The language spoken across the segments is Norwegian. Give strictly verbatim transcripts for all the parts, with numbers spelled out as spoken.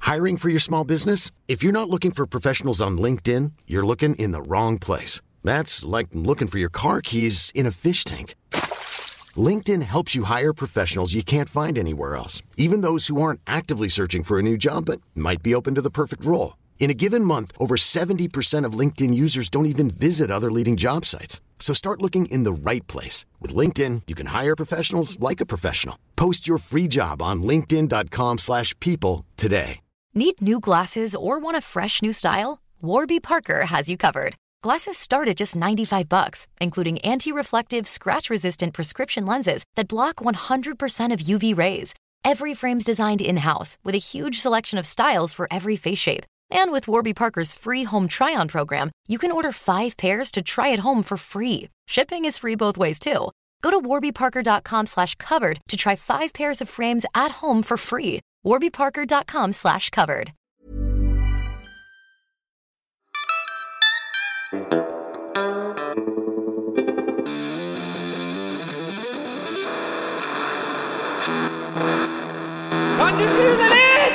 Hiring for your small business? If you're not looking for professionals on LinkedIn, you're looking in the wrong place. That's like looking for your car keys in a fish tank. LinkedIn helps you hire professionals you can't find anywhere else, even those who aren't actively searching for a new job but might be open to the perfect role. In a given month, over seventy percent of LinkedIn users don't even visit other leading job sites. So start looking in the right place. With LinkedIn, you can hire professionals like a professional. Post your free job on linkedin.com slash people today. Need new glasses or want a fresh new style? Warby Parker has you covered. Glasses start at just ninety-five bucks, including anti-reflective, scratch-resistant prescription lenses that block one hundred percent of U V rays. Every frame's designed in-house with a huge selection of styles for every face shape. And with Warby Parker's free home try-on program, you can order five pairs to try at home for free. Shipping is free both ways, too. Go to warbyparker.com slash covered to try five pairs of frames at home for free. warbyparker.com slash covered. Kan du skru deg litt?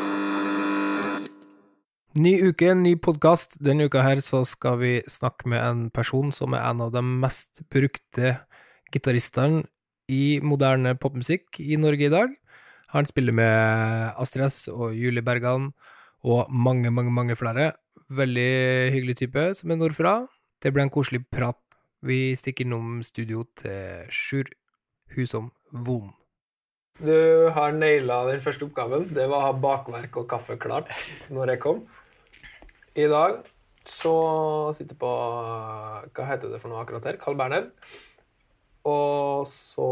Ny uke, ny podcast. Denne uka her så skal vi snakke med en person som er en av de mest brukte gitarristene i moderne popmusikk i Norge i dag. Han spiller med Astrid S og Julie Bergan og mange, mange, mange flere. Veldig hyggelig type som er nordfra. Det ble en koselig prat. Vi stikker innom studio til Sjur Husom Von. Du har nailet den første oppgaven. Det var å ha bakverk og kaffe klart når jeg kom. I dag så sitter jeg på, hva heter det for noe akkurat her? Carl Berner. Og så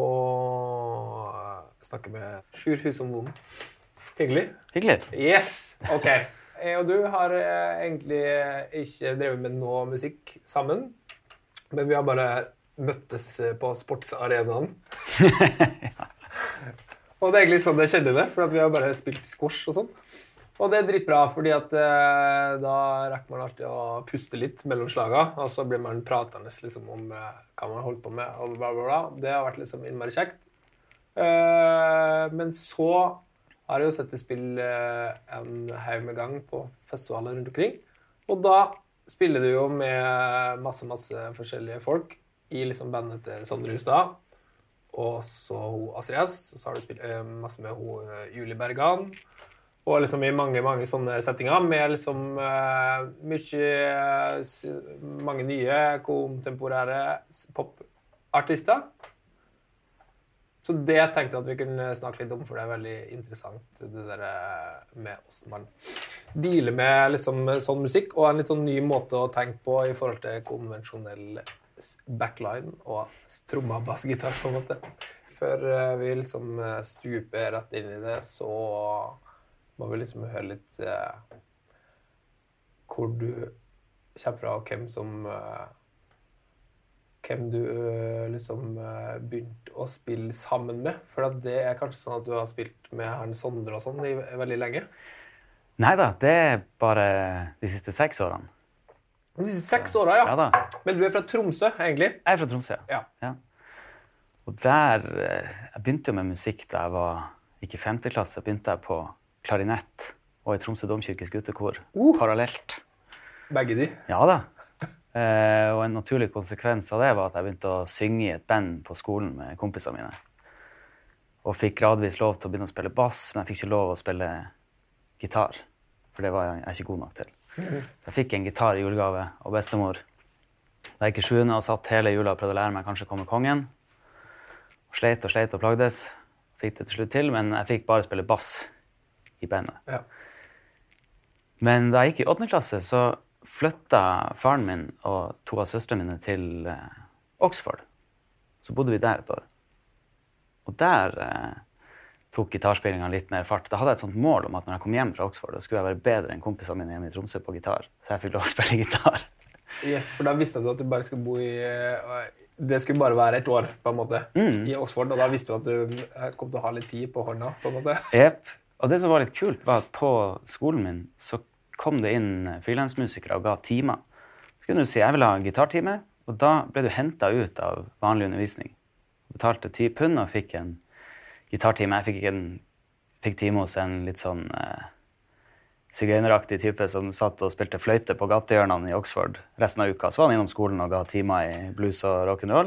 snakker med Sjur Husom Von. Hyggelig. Hyggelig. Yes, ok. Jeg og du har egentlig ikke drevet med noe musikk sammen, men vi har bare møttes på sportsarenaen. Ja. Og det er egentlig sånn jeg kjenner det, for at vi har bare spilt squash og sånn. Og det er dritbra, fordi at eh, da rekker man alltid å puste litt mellom slaga, og så blir man pratende liksom, om eh, hva man holder på med, og bla bla bla. Det har vært liksom innmari kjekt. Eh, men så har jeg jo sett det spille eh, en haug med gang på festivaler rundt omkring, og da spiller du jo med masse, masse forskjellige folk i liksom bandet til Sondre Hustad, og så hun Astrid S, og så har du spilt eh, masse med hun Julie Bergan, og liksom i mange, mange sånne settinger med liksom eh, mye, mange nye kontemporære popartister. Så det tenkte jeg at vi kunne snakke litt om, for det er veldig interessant det der med hvordan man dealer med liksom sånn musikk, og en litt sånn ny måte å tenke på i forhold til konvensjonell backline og tromma og bassgitar på en måte. Før vi liksom stuper rett inn i det, så må vi liksom høre litt eh, hvor du kommer fra, og hvem som eh, hvem du eh, liksom eh, begynte å spille sammen med. For at det er kanskje sånn at du har spilt med han Sondre og sånn i veldig lenge. Neida, det er bare de siste seks årene. De siste seks årene, ja. Ja da. Men du er fra Tromsø, egentlig? Jeg er fra Tromsø, ja. Ja. Og der, jeg begynte jo med musikk da jeg var, ikke i femte klasse, begynte jeg på klarinett og i Tromsø Domkirkes guttekor, uh. parallelt. Begge de? Ja da. Eh, og en naturlig konsekvens av det var at jeg begynte å synge i et band på skolen med kompisene mine. Og fikk gradvis lov til å begynne å spille bass, men jeg fikk ikke lov å spille gitar, for det var jeg ikke god nok til. Mm. Jeg fikk en gitar i julegave og bestemor. Da jeg gikk i sjuende og satt hele jula og prøvde å lære meg kanskje komme kongen. Og sleit og sleit og plagdes. Fikk det til slutt til, men jeg fikk bare spille bass i bandet. Ja. Men da jeg gikk i åttende klasse, så flyttet faren min og to av søstrene mine til eh, Oxford. Så bodde vi der et år. Og der eh, tok gitarspillingen litt mer fart. Da hadde jeg et sånt mål om at når jeg kom hjem fra Oxford, da skulle jeg være bedre enn kompisene mine hjemme i Tromsø på gitar. Så jeg fikk lov å spille gitar. Yes, for da visste du at du bare skulle bo i... Det skulle bare være et år, på en måte, mm. i Oxford. Og da visste du at du kom til å ha litt tid på hånda, på en måte. Jep. Og det som var litt kult var at på skolen min så kom det inn freelansmusikere og ga timer. Så kunne du si, jeg vil ha en gitartime, og da ble du hentet ut av vanlig undervisning. Jeg betalte ti pund og fikk en gitartime. Jeg fikk, en, fikk time hos en litt sånn eh, sigøyneraktig type som satt og spilte fløyte på gatehjørnene i Oxford resten av uka. Så var han innom skolen og ga timer i blues og rock'n'roll.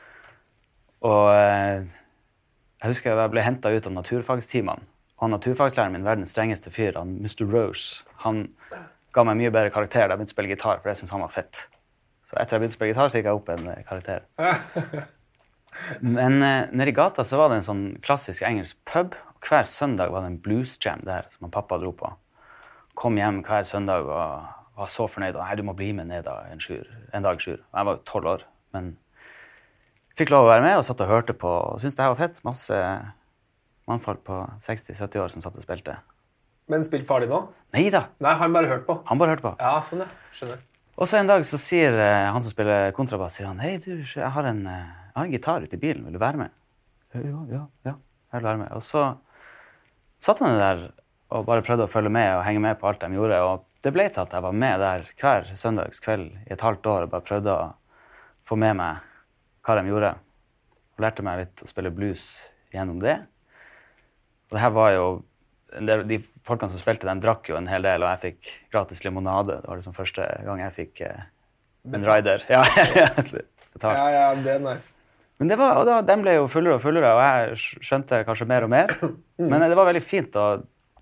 Og eh, jeg husker jeg ble hentet ut av naturfagstimene. Og han naturfagslæreren min, verdens strengeste fyr, han mister Rose, han ga meg mye bedre karakter da jeg begynte å spille gitar, for jeg synes han var fett. Så etter jeg begynte å spille gitar, så gikk jeg opp en karakter. Men eh, nede i gata så var det en sånn klassisk engelsk pub, og hver søndag var det en blues jam der, som han pappa dro på. Kom hjem hver søndag og var så fornøyd, og «Hei, du må bli med ned da, en, sjur, en dag sjur». Og jeg var jo tolv år, men fikk lov å være med og satt og hørte på, og syntes det her var fett. Masse mannfolk på seksti sytti år som satt og spilte. Men spilte far din nå? Neida. Nei, han bare hørt på. Han bare hørte på. Ja, sånn ja. Skjønner. Og så en dag så sier uh, han som spiller kontrabass, sier han, «Hei, du, jeg har en, uh, jeg har en gitar ute i bilen, vil du være med?» Ja, ja, ja, jeg vil være med. Og så satt han der og bare prøvde å følge med og henge med på alt de gjorde, og det ble til at jeg var med der hver søndagskveld i et halvt år og bare prøvde å få med meg hva de gjorde. Og lærte meg litt å spille blues gjennom det. Og det her var jo, de folkene som spilte, de drakk jo en hel del, og jeg fikk gratis limonade. Det var liksom første gang jeg fikk eh, en rider. Ja, ja, ja, det er nice. Men det var, og da, de ble jo fullere og fullere, og jeg skjønte kanskje mer og mer. Men det var veldig fint å,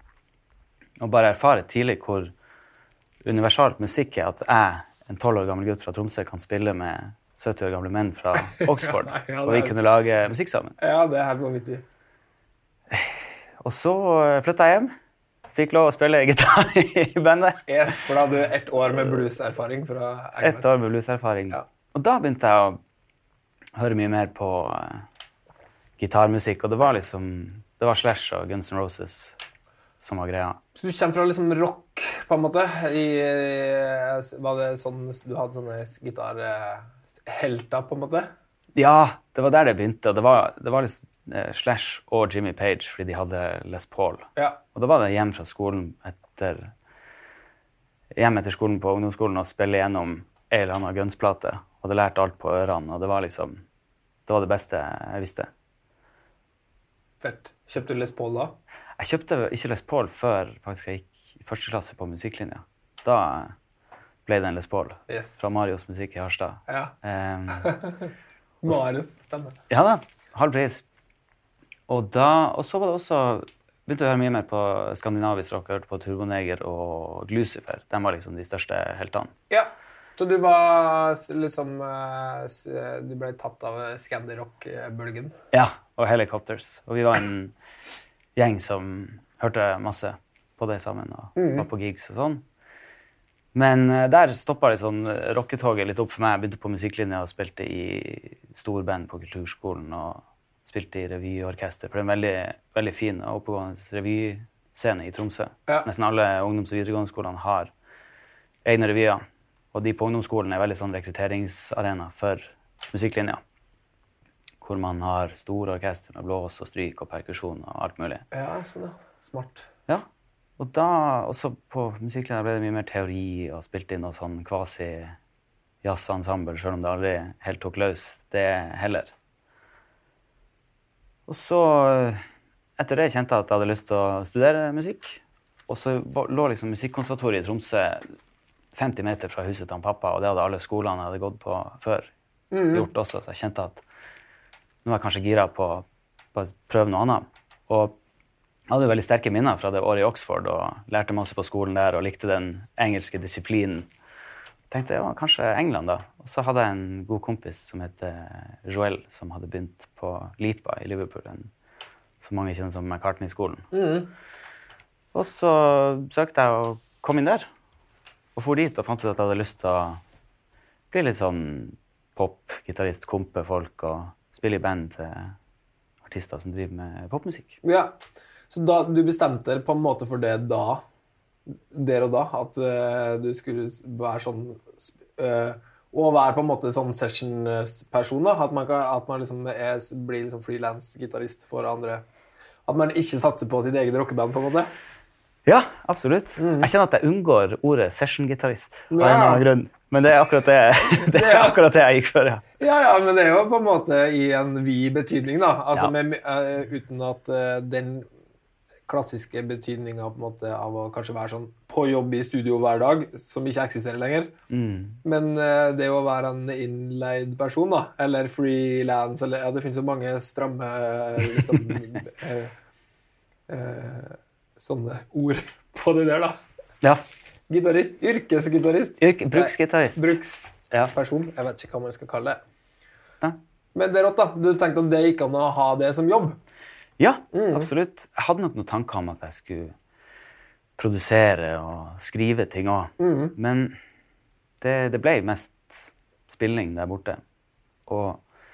å bare erfare tidlig hvor universalt musikk er at jeg, en tolv år gammel gutt fra Tromsø, kan spille med sytti år gamle menn fra Oxford, ja, og vi kunne lage musikk sammen. Ja, det er helt vanvittig. Og så flyttet jeg hjem. Fikk lov å spille gitar i bandet. Yes, for da hadde du ett år med blueserfaring fra England. Ett år med blueserfaring. Ja. Og da begynte jeg å høre mye mer på uh, gitarmusikk, og det var liksom, det var Slash og Guns N' Roses som var greia. Så du kommer fra liksom rock, på en måte? I, var det sånn, du hadde sånne gitarhelter, på en måte? Ja, det var der det begynte, og det var, det var liksom Slash og Jimmy Page, fordi de hadde Les Paul. Ja. Og da var det hjem fra skolen etter, hjem etter skolen på ungdomsskolen og spille gjennom en eller annen Guns-plate. Og hadde lært alt på ørene, og det var liksom, det var det beste jeg visste. Fett. Kjøpte du Les Paul da? Jeg kjøpte ikke Les Paul før faktisk jeg gikk i første klasse på musikklinja. Da ble det en Les Paul, yes. Fra Marios Musikk i Harstad. Ja. Um, Marios, stemmer. Ja da, halv pris. Og, da, og så var det også, begynte å høre mye mer på skandinavisk rock, hørte på Turboneger og Glucifer. De var liksom de største heltene. Ja, så du var liksom, du ble tatt av Scandi-rock-bølgen? Ja, og Helicopters. Og vi var en gjeng som hørte masse på det sammen og mm. var på gigs og sånn. Men der stoppet liksom rocketoget litt opp for meg. Jeg begynte på musikklinja og spilte i storband på kulturskolen og spilte i revyorkester, for det er en veldig, veldig fin og oppegående revyscene i Tromsø. Ja. Nesten alle ungdoms- og videregående skolene har egne revyer, og de på ungdomsskolen er veldig sånn rekrutteringsarena for musikklinja, hvor man har store orkester med blås og stryk og perkusjon og alt mulig. Ja, sånn ja. Smart. Ja, og da, også på musikklinja ble det mye mer teori og spilte inn noe sånn quasi-jazz-ensemble, selv om det aldri helt tok løs det heller. Og så, etter det kjente jeg at jeg hadde lyst til å studere musikk. Og så lå liksom musikkonservatoriet i Tromsø femti meter fra huset til han pappa, og det hadde alle skolene jeg hadde gått på før mm. gjort også, så jeg kjente at nå var jeg kanskje gira på å prøve noe annet. Og jeg hadde jo veldig sterke minner fra det året i Oxford, og lærte masse på skolen der, og likte den engelske disiplinen. Jeg tenkte, ja, kanskje England da. Og så hadde jeg en god kompis som heter Joel, som hadde begynt på Lipa i Liverpool, en, som mange kjenner som McCartney-skolen. Mm. Og så søkte jeg å komme inn der, og for dit og fant ut at jeg hadde lyst til å bli litt sånn pop-gitarrist, kompe folk, og spille i band til artister som driver med popmusikk. Ja, så da, du bestemte på en måte for det da, der og da, at uh, du skulle være sånn, uh, og være på en måte sånn session-person da, at man, kan, at man liksom er, blir liksom freelance-gitarist for andre, at man ikke satser på sitt eget rockeband på en måte. Ja, absolutt. Mm. Jeg kjenner at jeg unngår ordet session-gitarist av en eller annen grunn, men det er akkurat det, det, er akkurat det jeg gikk for, ja. Ja, ja, men det er jo på en måte i en vid betydning da, altså ja. med, uh, uten at uh, den klassiske betydninger på en måte av å kanskje være sånn på jobb i studio hver dag, som ikke eksisterer lenger. Mm. Men uh, det å være en innleid person, da, eller freelance, eller ja, det finnes jo mange stramme liksom, uh, uh, sånne ord på det der, da. Ja. Gitarist, yrkesgitarist. Yrke, bruksgitarist. Bruksperson, ja. Jeg vet ikke hva man skal kalle det. Ja. Men det er rått, da. Du tenkte at det gikk an å ha det som jobb? Ja, mm. absolutt. Jeg hadde nok noen tanker om at jeg skulle produsere og skrive ting også. Mm. Men det, det ble mest spilling der borte. Og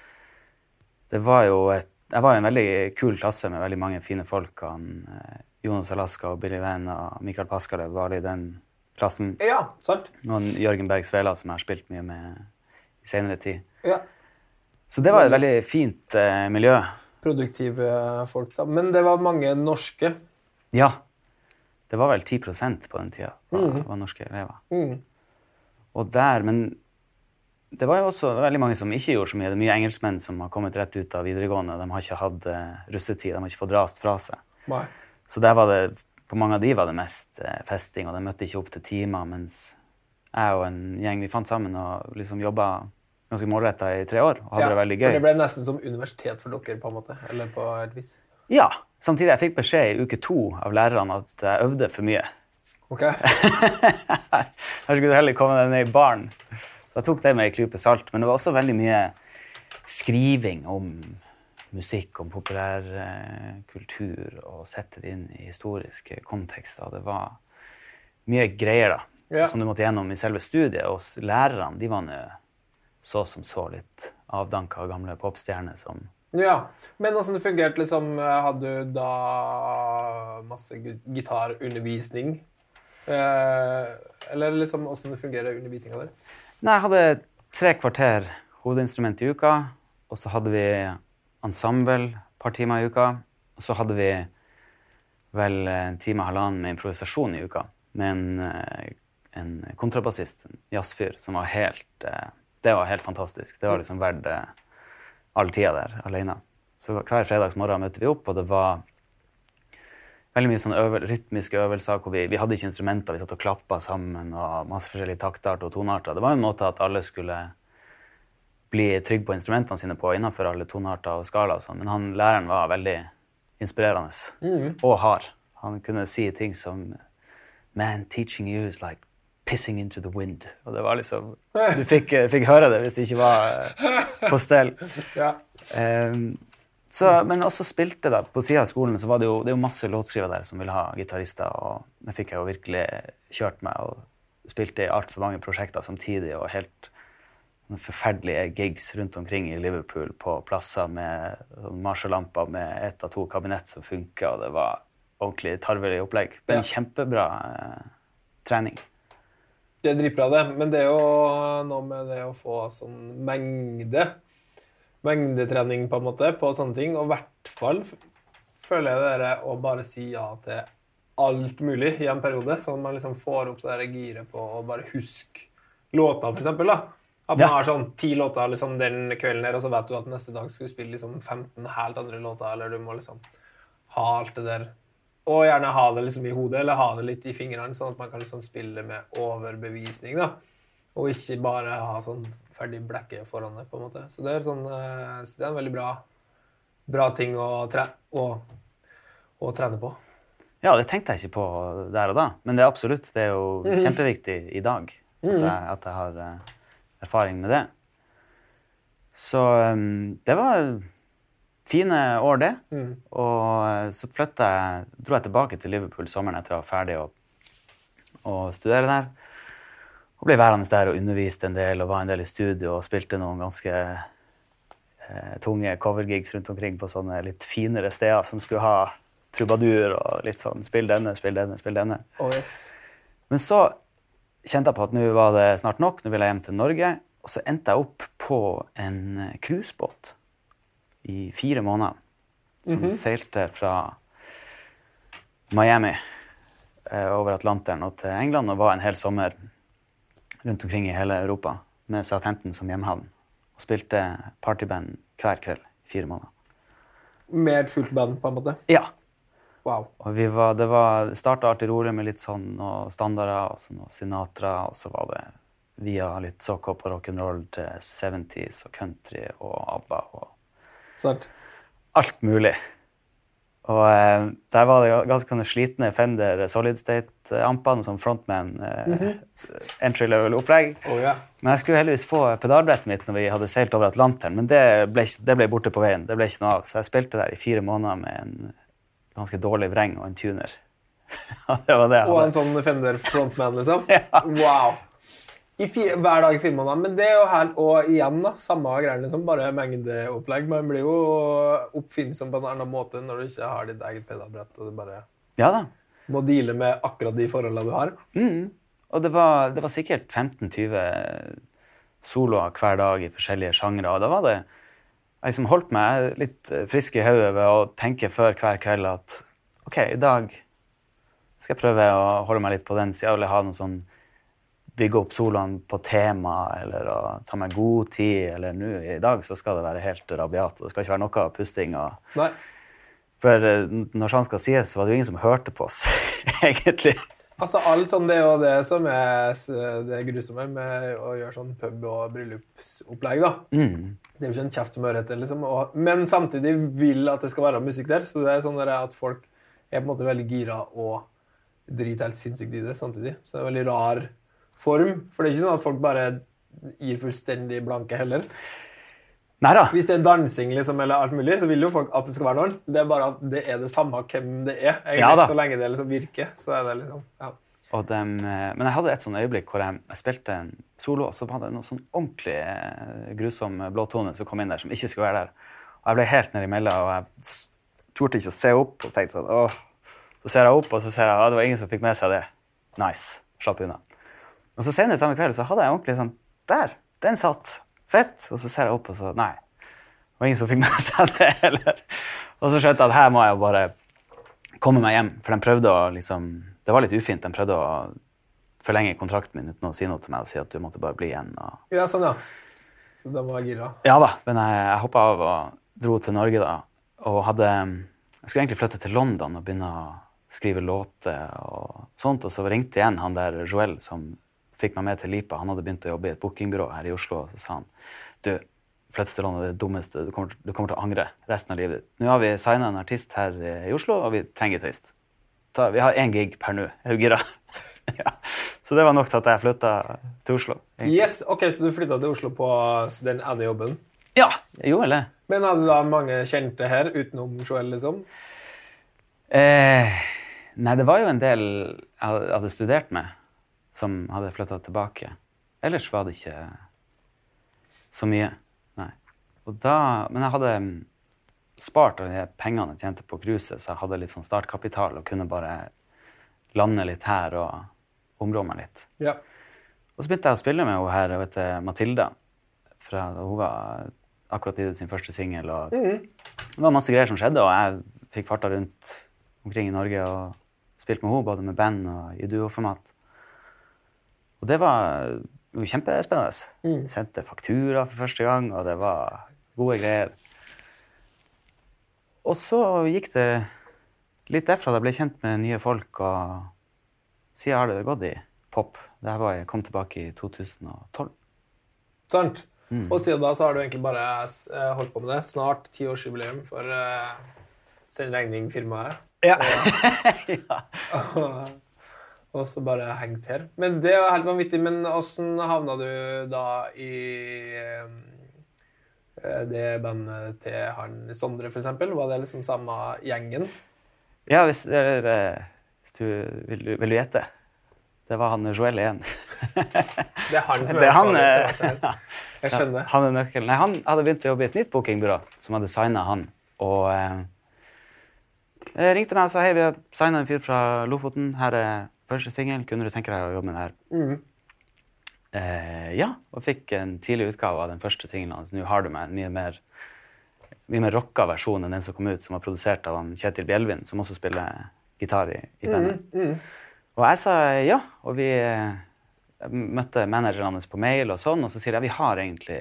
det var jo et, jeg var i en veldig kul klasse med veldig mange fine folk. Han, Jonas Alaska og Billy Van og Mikael Paskalev var i den klassen. Ja, sant. Og Jørgen Berg Svela, som jeg har spilt mye med i senere tid. Ja. Så det var et veldig fint eh, miljø. Produktive folk da. Men det var mange norske. Ja. Det var vel ti prosent på den tida var, mm. var norske elever. Mm. Og der, men det var jo også veldig mange som ikke gjorde så mye. Det er mye engelskmenn som har kommet rett ut av videregående. De har ikke hatt uh, russetid, de har ikke fått rast fra seg. Nei. Så der var det, på mange av de var det mest uh, festing, og de møtte ikke opp til timer, mens jeg og en gjeng, vi fant sammen og liksom jobbet ganske målrettet i tre år, og hadde ja, det veldig gøy. Så det ble nesten som universitet for dere, på en måte, eller på et vis? Ja, samtidig jeg fikk beskjed i uke to av lærerne at jeg øvde for mye. Ok. Jeg skulle heller komme ned i baren. Så jeg tok det med i klype salt, men det var også veldig mye skriving om musikk, om populærkultur, og sette det inn i historiske kontekster. Det var mye greier da, ja. Som du måtte gjennom i selve studiet, og lærerne, de var nø så som så litt avdanka gamle popstjerner som... Ja, men hvordan det fungerte, liksom, hadde du da masse gitarundervisning? Eh, eller liksom, hvordan det fungerer undervisningen der? Nei, jeg hadde tre kvarter hovedinstrument i uka, og så hadde vi ensemble et par timer i uka, og så hadde vi vel en time og halvannen med improvisasjon i uka, med en, en kontrabassist, en jazzfyr, som var helt... Det var helt fantastisk. Det var liksom verdt all tida der, alene. Så hver fredagsmorgen møtte vi opp, og det var veldig mye sånne øvel, rytmiske øvelser, hvor vi, vi hadde ikke instrumenter, vi satt og klappet sammen, og masse forskjellige taktarter og tonarter. Det var en måte at alle skulle bli trygg på instrumentene sine på, innenfor alle tonarter og skala og sånn. Men han, læreren var veldig inspirerende, mm. og hard. Han kunne si ting som, man, teaching you is like pissing into the wind. Og det var liksom... Du fikk, fikk høre det hvis det ikke var uh, på stell. Ja. Um, så, men også spilte da, på siden av skolen, så var det jo, det er jo masse låtskriver der som ville ha gitarister, og det fikk jeg jo virkelig kjørt meg, og spilte i alt for mange prosjekter samtidig, og helt forferdelige gigs rundt omkring i Liverpool på plasser med Marshall-lamper med ett av to kabinett som funket, og det var ordentlig tarvelig opplegg. Men ja. Kjempebra uh, trening. Det er dritbra det, men det er jo noe med det å få sånn mengde, mengdetrening på en måte, på sånne ting, og i hvert fall føler jeg dere å bare si ja til alt mulig i en periode, så man liksom får opp det der giret på å bare huske låter, for eksempel da. At man ja. Har sånn ti låter liksom, den kvelden her, og så vet du at neste dag skal du spille liksom femten helt andre låter, eller du må liksom ha alt det der. Og gjerne ha det liksom i hodet, eller ha det litt i fingrene, sånn at man kan liksom spille med overbevisning, da. Og ikke bare ha sånn ferdig blekke foran det, på en måte. Så det er, sånn, så det er en veldig bra, bra ting å, tre å, å trene på. Ja, det tenkte jeg ikke på der og da, men det er absolutt, det er jo mm. kjempeviktig i dag, at jeg, at jeg har erfaring med det. Så um, det var... Fine år det, mm. og så flyttet jeg, dro jeg tilbake til Liverpool sommeren etter å være ferdig og, og studere der. Og ble værende der og underviste en del, og var en del i studio, og spilte noen ganske eh, tunge covergigs rundt omkring på sånne litt finere steder, som skulle ha trubadur og litt sånn, spill denne, spill denne, spill denne. Oh, yes. Men så kjente jeg på at nå var det snart nok, nå ville jeg hjem til Norge, og så endte jeg opp på en cruisebåt i fire måneder, som mm-hmm. seilte fra Miami eh, over Atlanteren og til England, og var en hel sommer rundt omkring i hele Europa, med Southampton som hjemhavn, og spilte partyband hver kveld i fire måneder. Med et fullt band, på en måte? Ja. Wow. Og vi var, det var, startet alltid rolig med litt sånn og standarder, og sånn, og Sinatra, og så var det via litt sock-up og rock'n'roll til seventies og country og ABBA og Sant. alt mulig. Og eh, der var det ganske slitne Fender Solid State-ampene som frontman eh, mm-hmm. entry-level-opplegg. Oh, yeah. Men jeg skulle heldigvis få pedalbrettet mitt når vi hadde seilt over Atlanteren, men det ble, det ble borte på veien, det ble ikke noe av. Så jeg spilte der i fire måneder med en ganske dårlig vreng og en tuner. Det var det jeg hadde. Og en sånn Fender frontman, liksom? Ja. Wow! I fire, hver dag i fire måneder. Men det er jo helt, og igjen da, samme greiene som bare mengdeopplegg. Man blir jo oppfinnsom på en annen måte når du ikke har ditt eget pedalbrett, og du bare ja, da. må deale med akkurat de forholdene du har. Mm. Og det var, det var sikkert femten til tjue soloer hver dag i forskjellige sjangre, og da var det jeg liksom holdt meg litt frisk i hodet ved å tenke før hver kveld at ok, i dag skal jeg prøve å holde meg litt på den siden, eller ha noe sånn bygge opp soloene på tema, eller å ta meg god tid, eller nå i dag så skal det være helt rabiat, og det skal ikke være noe pusting. Og... Nei. For når sånn skal sies, så var det jo ingen som hørte på oss, egentlig. Altså alt sånn, det er jo det som er det grusomme med å gjøre sånn pub- og bryllupsopplegg da. Mm. Det er jo ikke en kjeft som hører etter, liksom. Og, men samtidig vil at det skal være musikk der, så det er sånn at folk er på en måte veldig gira og driter helt sinnssykt i det samtidig. Så det er en veldig rar form, for det er ikke sånn at folk bare gir fullstendig blanke heller. Neida. Hvis det er dansing liksom, eller alt mulig, så vil jo folk at det skal være noen. Det er bare at det er det samme hvem det er, egentlig. Ja, så lenge det liksom virker, så er det liksom, ja. Og dem, men jeg hadde et sånn øyeblikk hvor jeg, jeg spilte en solo, og så var det noe sånn ordentlig grusom blåtone som kom inn der, som ikke skulle være der. Og jeg ble helt nede i melda, og jeg torde ikke å se opp, og tenkte sånn, åh. Så ser jeg opp, og så ser jeg, ja, det var ingen som fikk med seg det. Nice, slapp unna. Og så senere samme kveld, så hadde jeg ordentlig sånn, der, den satt, fett. Og så ser jeg opp, og så, nei, det var ingen som fikk med seg det heller. Og så skjønte jeg at her må jeg jo bare komme meg hjem, for de prøvde å liksom, det var litt ufint, de prøvde å forlenge kontrakten min uten å si noe til meg og si at du måtte bare bli igjen. Og... Ja, sånn ja. Så de var gira. Ja da, men jeg, jeg hoppet av og dro til Norge da, og hadde, jeg skulle egentlig flytte til London og begynne å skrive låter og sånt, og så ringte igjen han der Joel som fikk meg med til Lipa. Han hadde begynt å jobbe i et bookingbyrå her i Oslo, og så sa han, du, flytte til London er det dummeste, du kommer, du kommer til å angre resten av livet ditt. Nå har vi signet en artist her i Oslo, og vi trenger gitarist. Ta, vi har en gig per nå, er du gira? Ja. Så det var nok til at jeg flyttet til Oslo. Egentlig. Yes, ok, så du flyttet til Oslo på den ene jobben? Ja, jeg gjorde det. Men hadde du da mange kjente her, utenom Joel, liksom? Eh, nei, det var jo en del jeg hadde studert med, som hadde flyttet tilbake. Ellers var det ikke så mye, nei. Og da, men jeg hadde spart av de pengene jeg tjente på cruiset, så jeg hadde litt sånn startkapital og kunne bare lande litt her og områ meg litt. Ja. Og så begynte jeg å spille med henne her, hun heter Matilda, fra, hun var akkurat gitt sin første single, og mm. det var masse greier som skjedde, og jeg fikk farta rundt omkring i Norge og spilte med henne, både med band og i duo-format. Og det var jo kjempespennende. Mm. Jeg sendte faktura for første gang, og det var gode greier. Og så gikk det litt derfra da jeg ble kjent med nye folk, og siden har det gått i pop. Det her var jeg kom tilbake i to tusen og tolv. Sant. Mm. Og siden da så har du egentlig bare holdt på med det. Snart tiårsjubileum for uh, sendregningfirmaet. Ja. Og, ja. og, og så bare hengt her. Men det var helt vanvittig. Men hvordan havna du da i um, det bandet til han Sondre, for eksempel? Var det liksom samme gjengen? Ja, hvis, eller, hvis du vil, vil du gjette. Det var han Joel igjen. Det er han som er ansvarlig. Jeg skjønner. Ja, han er nøkkelen. Nei, han hadde begynt å jobbe i et nytt bookingbyrå som hadde signet han. Og eh, jeg ringte meg og sa, hei, vi har signet en fyr fra Lofoten. Her er første single. Kunne du tenke deg å jobbe med det her? Mm. Eh, ja, og fikk en tidlig utgave av den første singlen. Så nå har du meg en mye mer, mye mer rocka versjon enn den som kom ut, som var produsert av Kjetil Bjelvin, som også spiller gitar i, i bandet. Mm, mm. Og jeg sa ja, og vi eh, møtte manageren hans på mail og sånn, og så sier jeg, vi har egentlig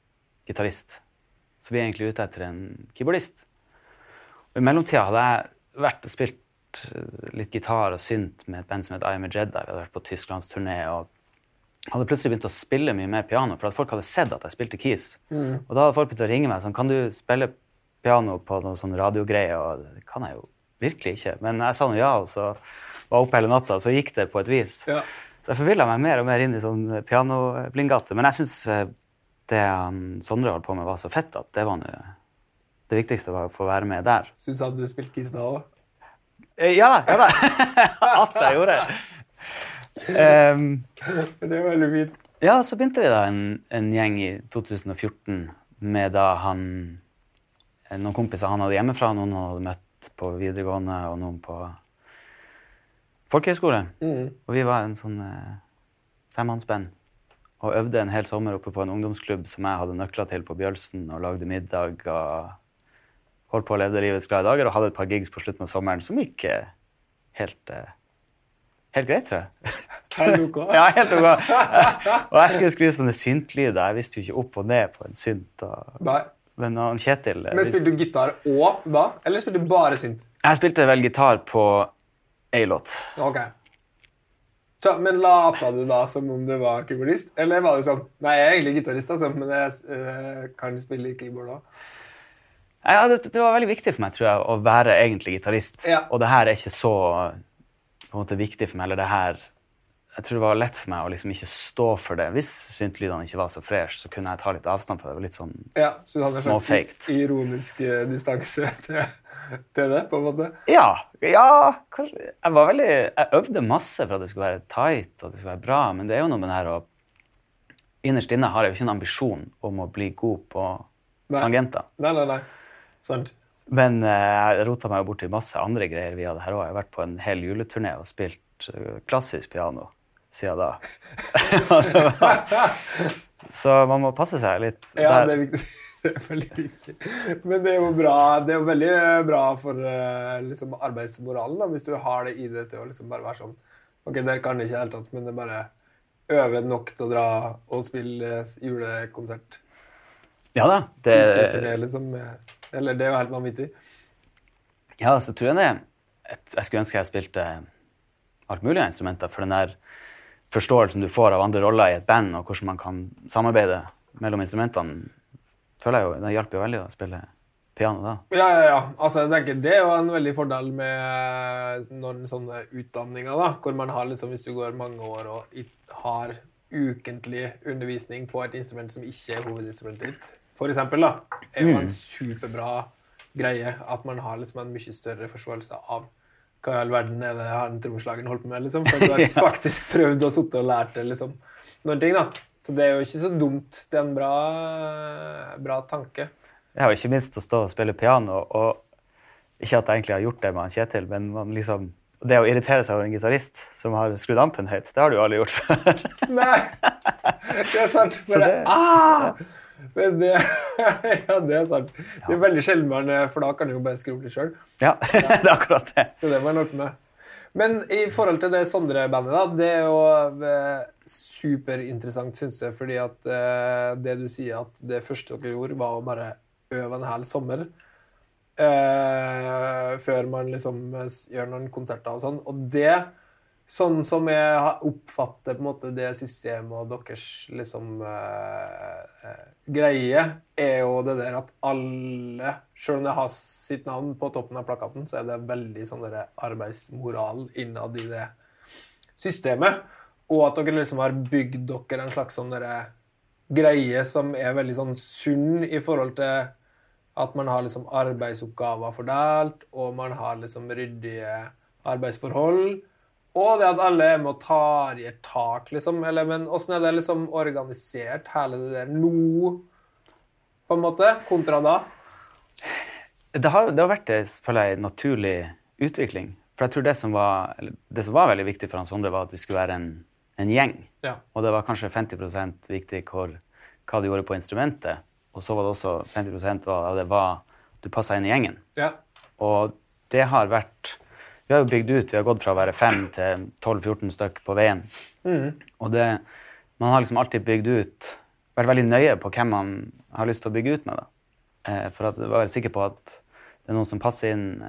gitarist. Så vi er egentlig ute etter en keyboardist. Og i mellomtida hadde jeg vært og spilt litt gitar og synt med et band som heter I Am a Jedi. Vi hadde vært på Tysklands turné og hadde plutselig begynt å spille mye mer piano, for at folk hadde sett at jeg spilte keys. Mm. Og da hadde folk begynt å ringe meg sånn, kan du spille piano på noen sånn radiogreier? Og det kan jeg jo virkelig ikke. Men jeg sa noe ja, og så var jeg oppe hele natta, og så gikk det på et vis. Ja. Så jeg forvillet meg mer og mer inn i sånn pianoblindgate. Men jeg synes det um, Sondre holdt på med var så fett at det var noe, det viktigste var å få være med der. Synes du at du spilte keys da også? Ja da, ja da. At jeg gjorde det. Um, det er veldig fint. Ja, så begynte vi da en, en gjeng i to tusen og fjorten med da han, noen kompiser han hadde hjemmefra, noen han hadde møtt på videregående og noen på folkehøyskole. Mm. Og vi var en sånn eh, femmannsband og øvde en hel sommer oppe på en ungdomsklubb som jeg hadde nøkler til på Bjølsen og lagde middag og holdt på å leve livets glade dager og hadde et par gigs på slutten av sommeren som gikk eh, helt, eh, helt greit, tror jeg. Helt ok? Ja, helt ok. Og jeg skulle skrive sånne syntlyder. Jeg visste jo ikke opp og ned på en synt. Og... Nei. Men han Kjetil... Men spilte du gitar også da? Eller spilte du bare synt? Jeg spilte vel gitar på en låt. Ok. Så, men lata du da som om du var keyboardist? Eller var du sånn, nei, jeg er egentlig gitarist, altså, men jeg øh, kan spille keyboard da? Ja, det, det var veldig viktig for meg, tror jeg, å være egentlig gitarist. Ja. Og det her er ikke så på en måte, viktig for meg, eller det her... Jeg tror det var lett for meg å liksom ikke stå for det. Hvis syntlydene ikke var så fresh, så kunne jeg ta litt avstand for det. Det var litt sånn ja, så du hadde småfaked. Ironisk distanse til, til det, på en måte? Ja, ja kanskje. Jeg var veldig... Jeg øvde masse for at det skulle være tight, og det skulle være bra, men det er jo noe med det her å... Innerst inne har jeg jo ikke en ambisjon om å bli god på nei. Tangenter. Nei, nei, nei. Sant. Men eh, jeg rotet meg jo bort til masse andre greier vi hadde her også. Jeg har vært på en hel juleturné og spilt uh, klassisk piano. Siden da. Så man må passe seg litt. Ja, det er viktig. Det er veldig viktig. Men det er jo bra, det er jo veldig bra for uh, liksom arbeidsmoralen da, hvis du har det i det til å liksom bare være sånn, ok, der kan det ikke helt tatt, men det er bare øve nok til å dra og spille julekonsert. Ja da. Det... Turné, liksom, eller det er jo helt vanvittig. Ja, så tror jeg det. Et, jeg skulle ønske jeg spilte alt mulig instrumenter, for den der forståelsen du får av andre roller i et band, og hvordan man kan samarbeide mellom instrumentene, føler jeg jo, det hjelper jo veldig å spille piano da. Ja, ja, ja. Altså, jeg tenker, det er jo en veldig fordel med noen sånne utdanninger da, hvor man har liksom, hvis du går mange år og har ukentlig undervisning på et instrument som ikke er hovedinstrumentet ditt, for eksempel da, er jo en superbra greie at man har liksom en mye større forståelse av hva i all verden er det han trommeslageren holdt på med, liksom, for du har faktisk prøvd å sitte og lært det, liksom, noen ting da. Så det er jo ikke så dumt. Det er en bra, bra tanke. Ja, og ikke minst å stå og spille piano, og ikke at jeg egentlig har gjort det med Kjetil, men man liksom, det å irritere seg over en gitarist som har skrudd ampen høyt, det har du jo aldri gjort før. Nei, det er sant. Men det, ah! Men det, ja, det er sant. Det er veldig sjelden, man, for da kan du jo bare skru opp litt selv. Ja, det er akkurat det. Det er det man har gjort med. Men i forhold til det Sondre-bandet, da, det er jo eh, superinteressant, synes jeg, fordi at eh, det du sier at det første dere gjorde var å bare øve en hel sommer eh, før man liksom gjør noen konserter og sånn, og det sånn som jeg oppfatter på en måte det systemet og deres liksom uh, greie er jo det der at alle, selv om det har sitt navn på toppen av plakaten, så er det veldig sånn der arbeidsmoral innad i det systemet, og at dere liksom har bygd dere en slags sånn der greie som er veldig sånn sunn i forhold til at man har liksom arbeidsoppgaver fordelt, og man har liksom ryddige arbeidsforhold, og det at alle er med og tar i et tak, liksom. Eller, men hvordan er det liksom organisert, hele det der nå, på en måte, kontra da? Det har, det har vært, føler jeg, naturlig utvikling. For jeg tror det som var, det som var veldig viktig for Hans Sondre var at vi skulle være en, en gjeng. Ja. Og det var kanskje femti prosent viktig hvor, hva du gjorde på instrumentet. Og så var det også femti prosent av det var du passet inn i gjengen. Ja. Og det har vært... Vi har jo bygd ut, vi har gått fra å være fem til tolv fjorten stykk på veien. Mm. Og det, man har liksom alltid bygd ut, vært veldig nøye på hvem man har lyst til å bygge ut med. Da. Eh, for at jeg var veldig sikker på at det er noen som passer inn eh,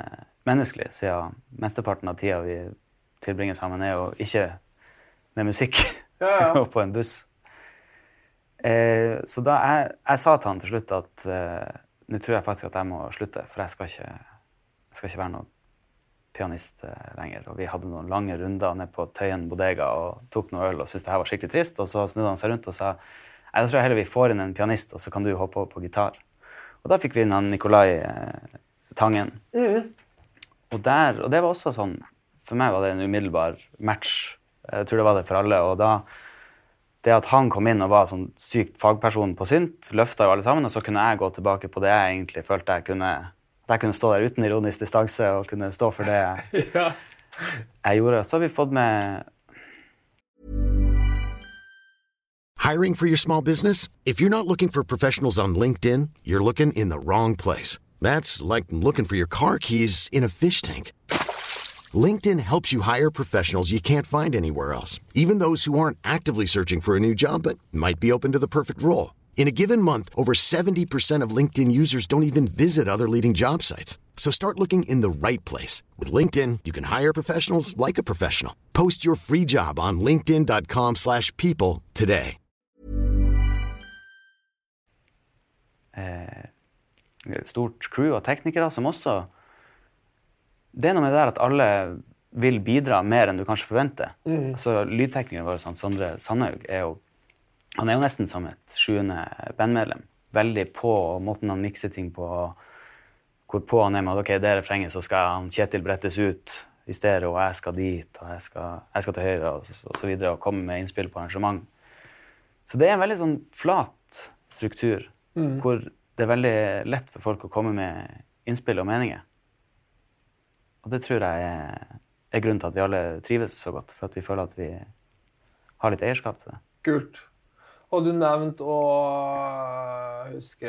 menneskelig, siden mesteparten av tida vi tilbringer sammen er jo ikke med musikk Ja, ja. og på en buss. Eh, så da jeg, jeg sa til han til slutt at eh, nå tror jeg faktisk at jeg må slutte, for jeg skal ikke, jeg skal ikke være noen pianist eh, lenger. Og vi hadde noen lange runder ned på Tøyen bodega og tok noe øl og syntes det her var skikkelig trist. Og så snudde han seg rundt og sa, jeg tror heller vi får inn en pianist, og så kan du hoppe over på gitar. Og da fikk vi inn han Nikolai eh, Tangen. Mm. Og, der, og det var også sånn, for meg var det en umiddelbar match. Jeg tror det var det for alle. Og da, det at han kom inn og var sånn sykt fagperson på synt, løftet jo alle sammen, og så kunne jeg gå tilbake på det jeg egentlig følte jeg kunne, at jeg kunne stå der uten ironisk distanse og kunne stå for det jeg, Ja. jeg gjorde. Så har vi fått med... Hiring for your small business? If you're not looking for professionals on LinkedIn, you're looking in the wrong place. That's like looking for your car keys in a fish tank. LinkedIn helps you hire professionals you can't find anywhere else, even those who aren't actively searching for a new job but might be open to the perfect role. In a given month, over seventy percent of LinkedIn users don't even visit other leading job sites. So start looking in the right place. With LinkedIn, you can hire professionals like a professional. Post your free job on linkedin dot com slash people today. Eh, et stort crew av teknikere som også... Det er noe med det der at alle vil bidra mer enn du kanskje forventer. Mm. Så lydteknikeren vår, sånn, Sondre Sandhaug, er jo, han er jo nesten som et sjuende bandmedlem. Veldig på måten han mikser ting på, hvor på han er med at ok, det er refrenget, så skal han Kjetil brettes ut i stereo, og jeg skal dit, og jeg skal, jeg skal til høyre, og så, og så videre, og komme med innspill på arrangement. Så det er en veldig sånn flat struktur, Mm. hvor det er veldig lett for folk å komme med innspill og meninger. Og det tror jeg er, er grunnen til at vi alle trives så godt, for at vi føler at vi har litt eierskap til det. Kult. Og du nevnte å huske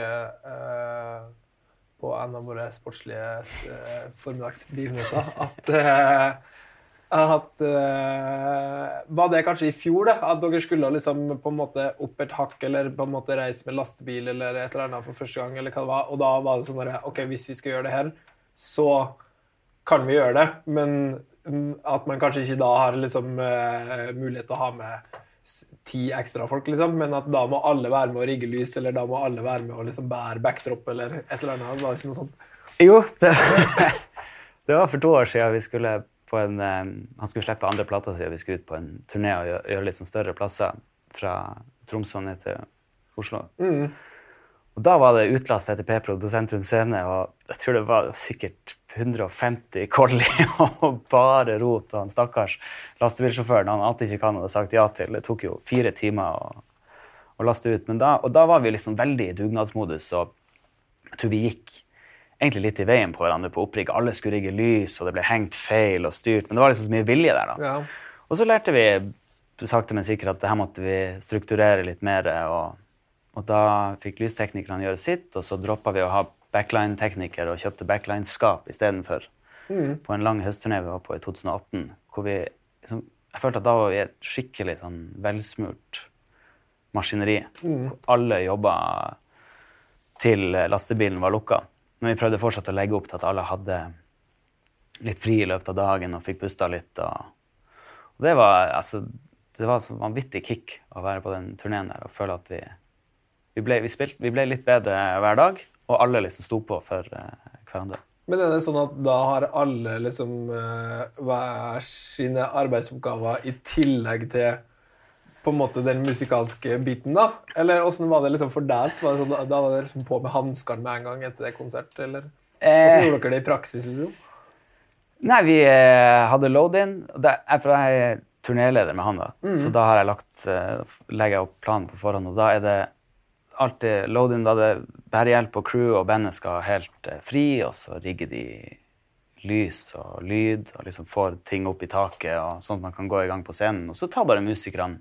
eh, på en av våre sportslige eh, formiddagsbegivenheter at, eh, at eh, var det kanskje i fjor det, at dere skulle liksom på en måte opp et hakk, eller på en måte reise med lastebil eller et eller annet for første gang, eller hva det var, og da var det sånn der, ok, hvis vi skal gjøre det her, så kan vi gjøre det, men at man kanskje ikke da har liksom, uh, mulighet til å ha med ti ekstra folk, liksom, men at da må alle være med å rigge lys, eller da må alle være med å liksom, bære backdrop, eller et eller annet. Det var ikke noe sånt. Jo, det, det var for to år siden vi skulle på en... Um, han skulle slippe andre plater siden vi skulle ut på en turné og gjøre, gjøre litt sånn større plasser fra Tromsø ned til Oslo. Mm. Og da var det utlast etter P-Pro på Sentrum Scene, og jeg tror det var sikkert hundre og femti kolli og bare rot, og han stakkars lastebilsjåføren, han alltid ikke kan hadde sagt ja til. Det tok jo fire timer å, å laste ut, men da, og da var vi liksom veldig i dugnadsmodus, og jeg tror vi gikk egentlig litt i veien på hverandre på opprigg. Alle skulle rigge lys, og det ble hengt feil og styrt, men det var liksom så mye vilje der da. Ja. Og så lærte vi sakte men sikkert at det her måtte vi strukturere litt mer, og Og da fikk lysteknikerne gjøre sitt, og så droppet vi å ha backline-tekniker og kjøpte backline-skap i stedet for Mm. på en lang høstturné vi var på i to tusen og atten, hvor vi, liksom, jeg følte at da var vi et skikkelig sånn velsmurt maskineri. Mm. Hvor alle jobbet til lastebilen var lukket. Men vi prøvde fortsatt å legge opp til at alle hadde litt fri i løpet av dagen og fikk pustet litt. Og, og det var, altså, det var så vanvittig kick å være på den turneen der og føle at vi Vi ble, vi, spilte, vi ble litt bedre hver dag, og alle liksom sto på for uh, hverandre. Men er det sånn at da har alle liksom uh, hver sine arbeidsoppgaver i tillegg til på en måte den musikalske biten da? Eller hvordan var det liksom fordelt? Var det sånn, da var det liksom på med handskene med en gang etter det konsert, eller? Hvordan gjorde dere det i praksis, liksom? Nei, vi uh, hadde load-in, og det, jeg, for jeg er turnéleder med han da, mm. så da har jeg lagt, uh, legger jeg opp planen på forhånd, og da er det alltid load-in, da det bærehjelp og crew og bandet skal helt eh, fri, og så rigger de lys og lyd, og liksom får ting opp i taket, og sånn at man kan gå i gang på scenen. Og så tar bare musikerne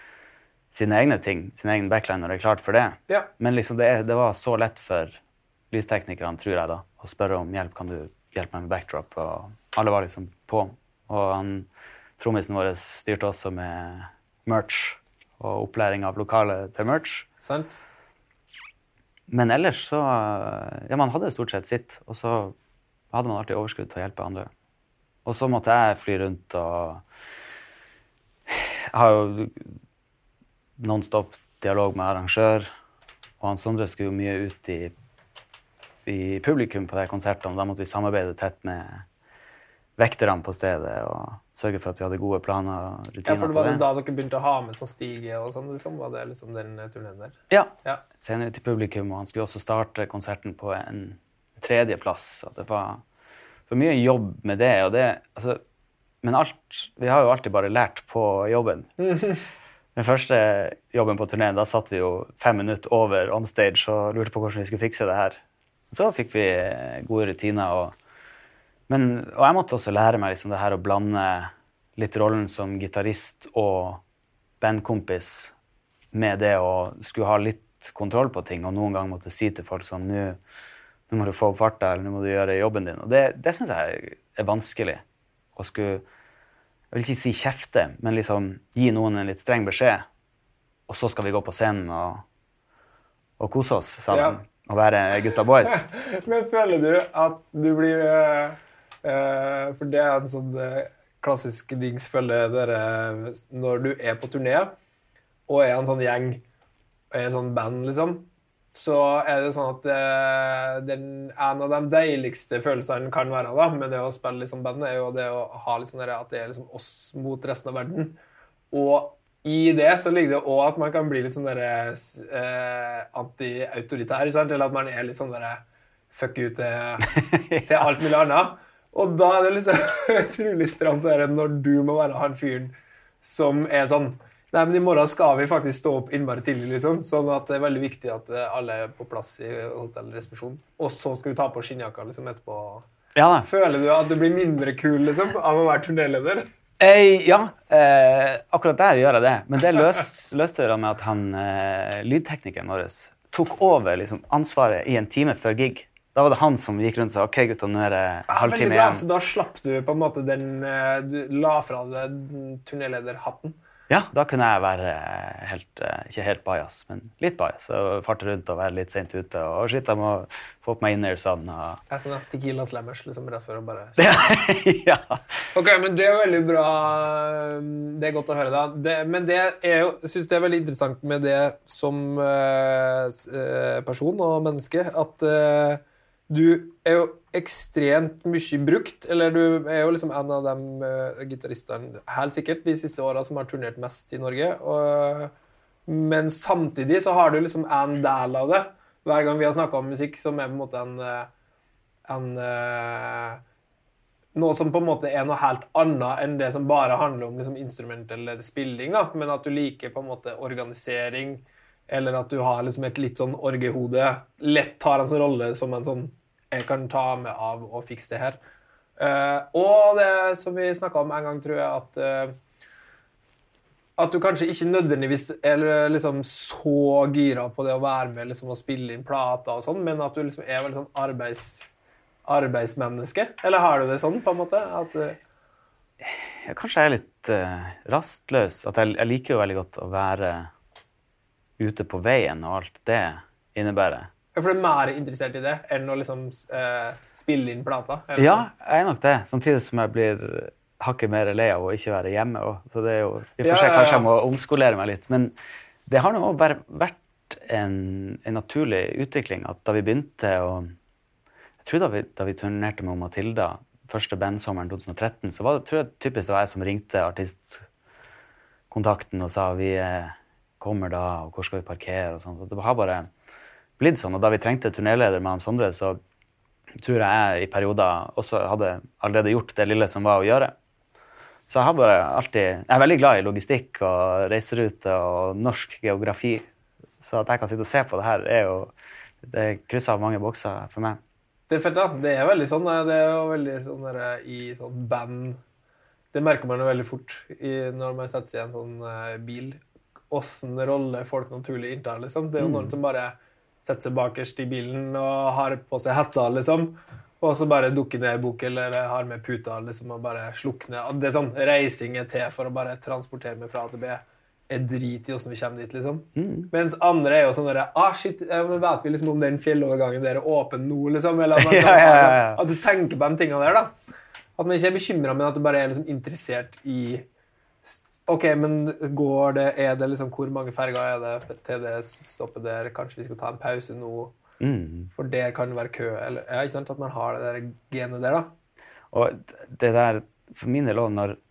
sine egne ting, sin egen backline når det er klart for det. Ja. Men liksom det, det var så lett for lysteknikerne, tror jeg da, å spørre om hjelp, kan du hjelpe meg med backdrop? Og alle var liksom på. Og han, trommisen vår styrte også med merch, og opplæring av lokale til merch. Sant? Men ellers så, ja, man hadde stort sett sitt, og så hadde man alltid overskudd til å hjelpe andre. Og så måtte jeg fly rundt og... Jeg har jo non-stop dialog med arrangør, og han Sondre skulle jo mye ut i, i publikum på de konsertene. Da måtte vi samarbeide tett med vekterne på stedet og sørge for at vi hadde gode planer og rutiner på det. Ja, for det var det da dere begynte å ha med sånn stige og sånn, liksom? Var det liksom den turnéen der? Ja, ja. Scenen ut i publikum, og han skulle også starte konserten på en tredje plass. Og det var for mye jobb med det, og det, altså, men alt, vi har jo alltid bare lært på jobben. Den første jobben på turneen, da satt vi jo fem minutter over on stage og lurte på hvordan vi skulle fikse det her. Så fikk vi gode rutiner, og Men, og jeg måtte også lære meg liksom det her å blande litt rollen som gitarist og bandkompis med det å skulle ha litt kontroll på ting, og noen gang måtte si til folk sånn, nå, nå må du få opp farta, eller nå må du gjøre jobben din. Og det, det synes jeg er vanskelig. Å skulle, jeg vil ikke si kjefte, men liksom gi noen en litt streng beskjed, og så skal vi gå på scenen og, og kose oss sammen, ja. Og være gutta boys. Men føler du at du blir... Uh... Uh, for det er en sånn uh, klassisk dings følger dere når du er på turné og er en sånn gjeng er en sånn band liksom så er det jo sånn at uh, den, en av de deiligste følelsene kan være da, med det å spille liksom band er jo det å ha liksom der, at det er liksom oss mot resten av verden og i det så ligger det også at man kan bli litt sånn der uh, anti-autoritær, sant? Eller at man er litt sånn der fuck you til, til alt mulig annet. Og da er det liksom utrolig stramt der når du må være han fyren som er sånn, nei, men i morgen skal vi faktisk stå opp innbare tidlig, liksom. Sånn at det er veldig viktig at alle er på plass i hotellresepsjon. Og så skal vi ta på skinnjakka liksom etterpå. Ja, føler du at du blir mindre kul, liksom, av å være turnéleder? Eh, ja, eh, akkurat der gjør jeg det. Men det løs, løste det med at han, eh, lydteknikeren vår, tok over liksom, ansvaret i en time før gig. Da var det han som gikk rundt og sa, ok gutta, nå er det halvtime igjen. Så da slapp du på en måte den, du la fra deg turnélederhatten? Ja, da kunne jeg være helt, ikke helt bias, men litt bias. Og farte rundt og være litt sent ute, og shit, jeg må få opp meg innersene. Og... Ja, sånn at tequila slammers, liksom, rett før å bare... ja. Ok, men det er jo veldig bra, det er godt å høre da. Det, men det er jo, jeg synes det er veldig interessant med det som uh, person og menneske, at... Uh, Du er jo ekstremt mye brukt, eller du er jo liksom en av de uh, gitaristerne, helt sikkert, de siste årene som har turnert mest i Norge. Og, men samtidig så har du liksom en del av det, hver gang vi har snakket om musikk, som er på en måte en, en uh, noe som på en måte er noe helt annet enn det som bare handler om liksom, instrument eller spilling, da. Men at du liker på en måte organisering, eller at du har liksom et litt sånn orgehode, lett tar en sånn rolle som en sånn jeg kan ta med av og fikse det her. Uh, og det som vi snakket om en gang, tror jeg, at, uh, at du kanskje ikke nødvendigvis er liksom så gira på det å være med liksom, og spille inn plater og sånn, men at du liksom er veldig sånn arbeids, arbeidsmenneske. Eller har du det sånn, på en måte? At, uh... ja, kanskje jeg er litt uh, rastløs. At jeg, jeg liker jo veldig godt å være ute på veien og alt det innebærer. For du er mer interessert i det enn å liksom, uh, spille inn plater? Eller? Ja, jeg er nok det. Samtidig som jeg blir hakket mer lei av å ikke være hjemme. Og, så det er jo, i og for seg ja, ja, ja. kanskje jeg må omskolere meg litt. Men det har nå bare vært en, en naturlig utvikling at da vi begynte å... Jeg tror da vi, da vi turnerte med Matilda, første bandsommeren tjue tretten, så var det, tror jeg, typisk det var jeg som ringte artistkontakten og sa vi kommer da, og hvor skal vi parkere og sånt. Så det har bare... blitt sånn, og da vi trengte turnéleder med han Sondre, så tror jeg jeg i perioder også hadde allerede gjort det lille som var å gjøre. Så jeg har bare alltid, jeg er veldig glad i logistikk og reiserute og norsk geografi, så at jeg kan sitte og se på det her er jo, det krysser av mange bokser for meg. Det er fett da, det er veldig sånn, det er jo veldig sånn der, i sånn band, det merker man jo veldig fort i, når man setter seg i en sånn uh, bil, hvordan rolle folk naturlig inntar, liksom. Det er jo noen som bare setter seg bakerst i bilen og har på seg hetta, liksom. Og så bare dukker ned i bok, eller har med puta, liksom, og bare slukne. Det er sånn, reising er til for å bare transportere meg fra A til B. er drit i hvordan vi kommer dit, liksom. Mm. Mens andre er jo sånn der, ah, shit, vet vi liksom om den fjellovergangen der er åpen nå, liksom, eller at, man, ja, ja, ja. At du tenker på de tingene der, da. At man ikke er bekymret, men at du bare er liksom interessert i, ok, men går det, er det liksom, hvor mange ferger er det til det stoppet der, kanskje vi skal ta en pause nå, mm. for der kan det være kø, eller, ja, ikke sant, at man har det der genet der, da. Og det der, for min del også, når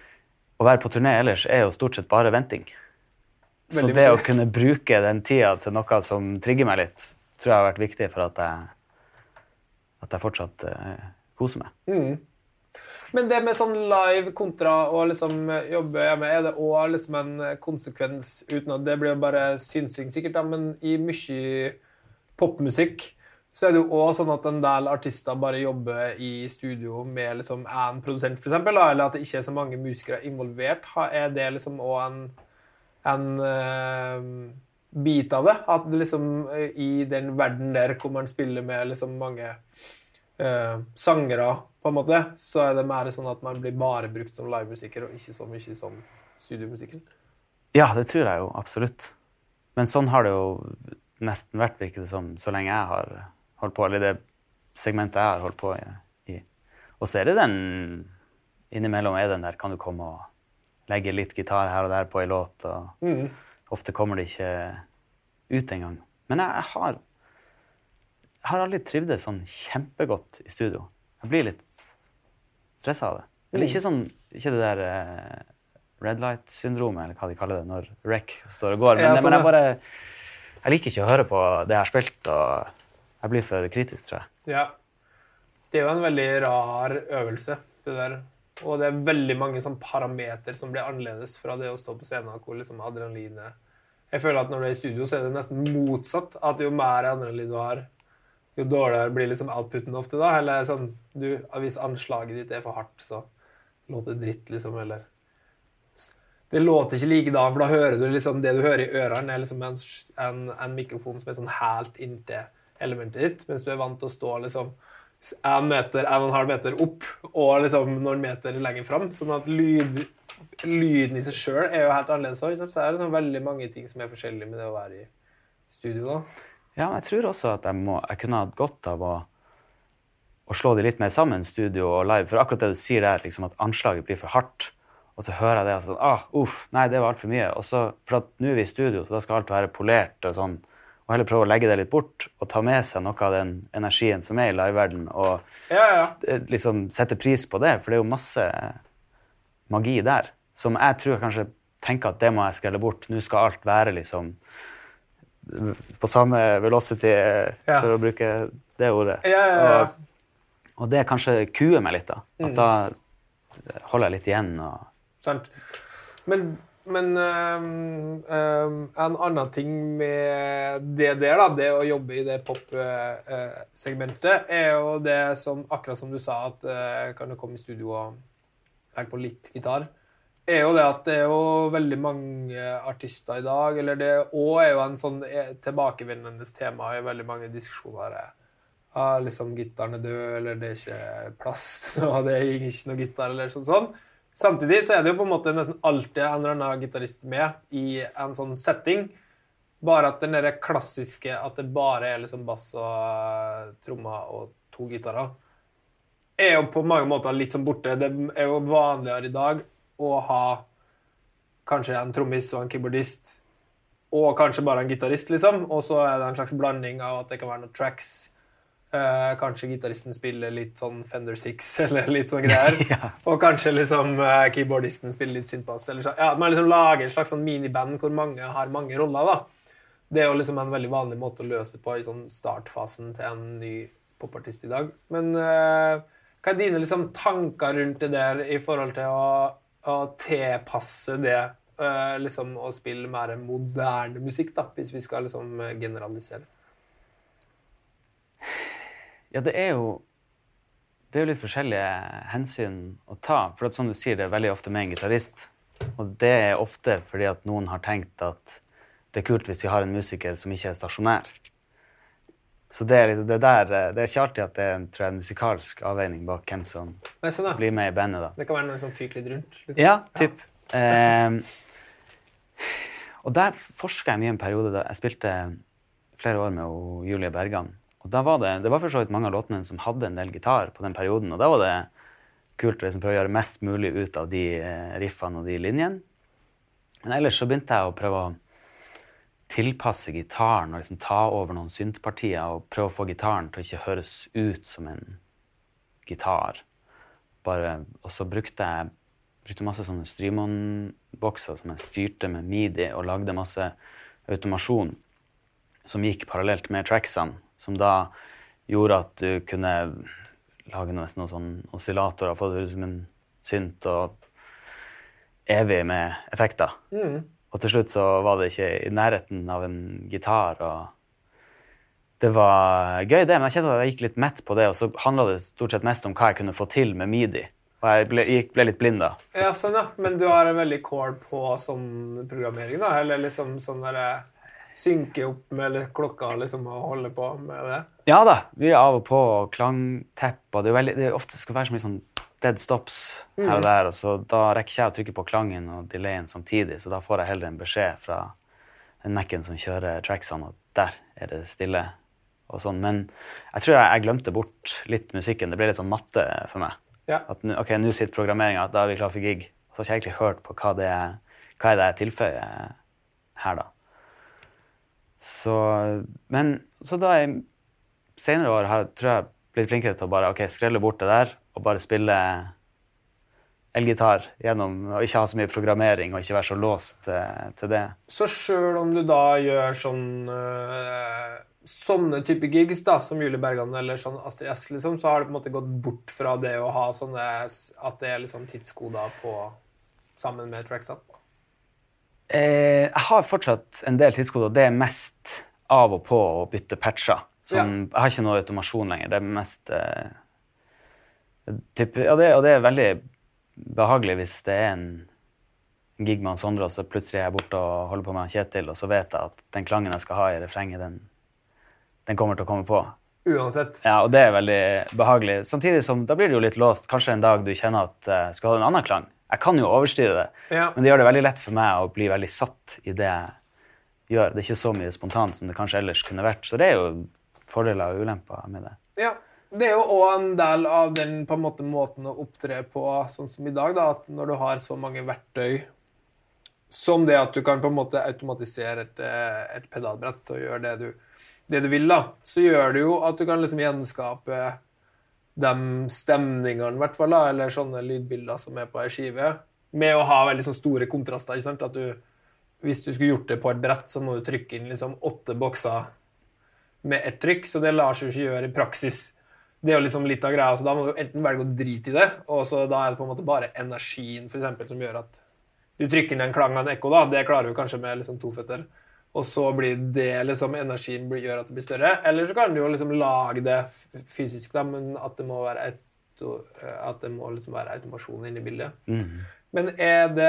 å være på turné ellers er jo stort sett bare venting. Så Veldig det mye. Å kunne bruke den tida til noe som trigger meg litt, tror jeg har vært viktig for at jeg, at jeg fortsatt uh, koser meg. Mm. Men det med sånn live kontra å liksom jobbe hjemme, er det også liksom en konsekvens uten at det blir bare synsing sikkert, da, men i mye popmusikk så er det jo også sånn at en del artister bare jobber i studio med liksom en produsent for eksempel, da, eller at det ikke er så mange musikere involvert. Er det liksom også en, en uh, bit av det? At det liksom i den verden der hvor man spiller med liksom mange uh, sangere på en måte, så er det mer sånn at man blir bare brukt som livemusiker og ikke så mye som studiomusiker. Ja, det tror jeg jo, absolutt. Men sånn har det jo nesten vært, virket det som, så lenge jeg har holdt på, eller det segmentet jeg har holdt på i. i. Og så er det den, innimellom er den der, kan du komme og legge litt gitar her og der på en låt, og mm. ofte kommer det ikke ut en gang. Men jeg, jeg har, jeg har aldri trivdes sånn kjempegodt i studio. Jeg blir litt stresset av det. Eller ikke sånn, ikke det der uh, red light-syndromet, eller hva de kaller det, når rec står og går. Men, ja, sånn, men jeg bare, jeg liker ikke å høre på det jeg har spilt, og jeg blir for kritisk, tror jeg. Ja, det er jo en veldig rar øvelse, det der. Og det er veldig mange sånn parameter som blir annerledes fra det å stå på scenen, hvor liksom adrenalinet... Jeg føler at når du er i studio, så er det nesten motsatt, at jo mer adrenalin du har, jo dårligere blir liksom outputen ofte da, eller sånn, du, hvis anslaget ditt er for hardt, så låter det dritt, liksom, eller det låter ikke like da, for da hører du liksom, det du hører i ørene er liksom en, en, en mikrofon som er sånn helt inntil elementet ditt, mens du er vant til å stå liksom en meter, en og en halv meter opp, og liksom noen meter lenger frem, sånn at lyd, lyden i seg selv er jo helt annerledes også, så er det liksom veldig mange ting som er forskjellige med det å være i studio da. Ja, men jeg tror også at jeg, må, jeg kunne hatt godt av å, å slå det litt mer sammen, studio og live. For akkurat det du sier der, liksom, at anslaget blir for hardt. Og så hører jeg det og sånn, ah, uff, nei, det var alt for mye. Og så, for at nå er vi i studio, så da skal alt være polert og sånn. Og heller prøve å legge det litt bort og ta med seg noe av den energien som er i live-verden. Og ja, ja. liksom sette pris på det, for det er jo masse magi der. Som jeg tror jeg kanskje tenker at det må jeg skrelle bort. Nå skal alt være liksom... på samme velocity, ja. For å bruke det ordet. Ja, ja, ja. Og, og det kanskje kuer meg litt da. At mm. da holder jeg litt igjen. Og... Sant. Men, men um, um, en annen ting med det der, da, det å jobbe i det pop-segmentet, er jo det som, akkurat som du sa, at uh, kan du komme i studio og legge på litt gitar, er jo det at det er jo veldig mange artister i dag, eller det også er jo en sånn tilbakevendende tema i veldig mange diskusjoner. Ja, liksom gitaren er død, eller det er ikke plass, og det er ikke noe gitar, eller sånn sånn. Samtidig så er det jo på en måte nesten alltid en eller annen gitarist med i en sånn setting, bare at den der klassiske, at det bare er liksom bass og trommer og to gitarer, er jo på mange måter litt sånn borte. Det er jo vanligere i dag å ha kanskje en trommis og en keyboardist, og kanskje bare en gitarist, liksom. Og så er det en slags blanding av at det kan være noen tracks. Eh, kanskje gitaristen spiller litt sånn Fender Six, eller litt sånn greier. Ja. Og kanskje liksom eh, keyboardisten spiller litt synthbass, eller så. Ja, at man liksom lager en slags sånn miniband hvor mange har mange roller, da. Det er jo liksom en veldig vanlig måte å løse det på i sånn startfasen til en ny popartist i dag. Men eh, hva er dine liksom tanker rundt det der i forhold til å å tilpasse det, uh, liksom å spille mer moderne musikk, da, hvis vi skal liksom generalisere? Ja, det er jo det er jo litt forskjellige hensyn å ta, for at, som du sier, det er veldig ofte med en gitarist, og det er ofte fordi at noen har tenkt at det er kult hvis vi har en musiker som ikke er stasjonær. Så det er, det, der, det er ikke alltid at det er tror jeg, en musikalsk avveining bak hvem som Nei, sånn, blir med i bandet. Da. Det kan være noen som fyker litt rundt. Liksom. Ja, typ. Ja. Eh, Og der forsket jeg mye en periode da jeg spilte flere år med Julie Bergan. Og da var det, det var for så vidt mange av låtene som hadde en del gitar på den perioden, og da var det kult å liksom prøve å gjøre mest mulig ut av de riffene og de linjene. Men ellers så begynte jeg å prøve å tilpasse gitaren og liksom ta over noen syntpartier og prøve å få gitaren til å ikke høres ut som en gitar. Bare, og så brukte jeg brukte masse sånne Strymon-bokser som jeg styrte med MIDI og lagde masse automasjon som gikk parallelt med tracksene, som da gjorde at du kunne lage nesten noen sånn oscillatorer, få det ut som en synt og evig med effekter. Mm. Og til slutt så var det ikke i nærheten av en gitar, og det var gøy det, men jeg kjente at jeg gikk litt mett på det, og så handlet det stort sett mest om hva jeg kunne få til med MIDI. Og jeg ble, gikk, ble litt blind da. Ja, sånn ja. Men du har en veldig core på sånn programmering da, eller liksom sånn der synke opp med klokka liksom, og holde på med det? Ja da, vi er av og på klangtepp, og det er, veldig, det er ofte skal være så mye sånn dead stops her og der, og så da rekker ikke jeg å trykke på klangen og delayen samtidig, så da får jeg heller en beskjed fra den Mac'en som kjører tracksene, og der er det stille og sånn. Men jeg tror jeg, jeg glemte bort litt musikken, det ble litt sånn matte for meg. Ja. At ok, nå sitter programmeringen, da er vi klar for gig. Så har jeg ikke egentlig hørt på hva det er, hva er det jeg tilføyer her da. Så, men så da i senere år har tror jeg blitt flinkere til å bare, ok, skrelle bort det der, og bare spille elgitar gjennom, og ikke ha så mye programmering, og ikke være så låst uh, til det. Så selv om du da gjør sånn, uh, sånne type gigs da, som Julie Bergan eller sånn Astrid S, liksom, så har det på en måte gått bort fra det å ha sånne, at det er liksom tidskoder på, sammen med tracksa? Eh, jeg har fortsatt en del tidskoder, og det er mest av og på å bytte patcher. Som, ja. Jeg har ikke noe automasjon lenger, det er mest... Eh, typ, ja, det, og det er veldig behagelig hvis det er en gig med Sondre, og så plutselig er jeg borte og holder på med Kjetil, og så vet jeg at den klangen jeg skal ha i refrenget, den, den kommer til å komme på. Uansett. Ja, og det er veldig behagelig. Samtidig som, da blir det jo litt låst. Kanskje en dag du kjenner at jeg uh, skal ha en annen klang. Jeg kan jo overstyre det, ja. Men det gjør det veldig lett for meg å bli veldig satt i det jeg gjør. Det er ikke så mye spontant som det kanskje ellers kunne vært, så det er jo fordeler og ulemper med det. Ja. Det er jo også en del av den på en måte, måten å opptre på, sånn som i dag, da, at når du har så mange verktøy, som det at du kan på en måte automatisere et, et pedalbrett og gjøre det du, det du vil, da, så gjør det jo at du kan liksom gjenskape de stemningene, i hvert fall, da, eller sånne lydbilder som er på en skive, med å ha veldig sånn store kontraster, ikke sant? At du, hvis du skulle gjort det på et brett, så må du trykke inn liksom åtte bokser med et trykk, så det lar seg jo ikke gjøre i praksis. Det er jo liksom litt av greia, så da må du enten velge å drite i det, og så da er det på en måte bare energien, for eksempel, som gjør at du trykker inn en klang av en ekko, da, det klarer du kanskje med liksom to føtter, og så blir det liksom, energien gjør at det blir større, eller så kan du jo liksom lage det fysisk, da, men at det må være, auto, at det må liksom være automasjon inne i bildet. Mm. Men er det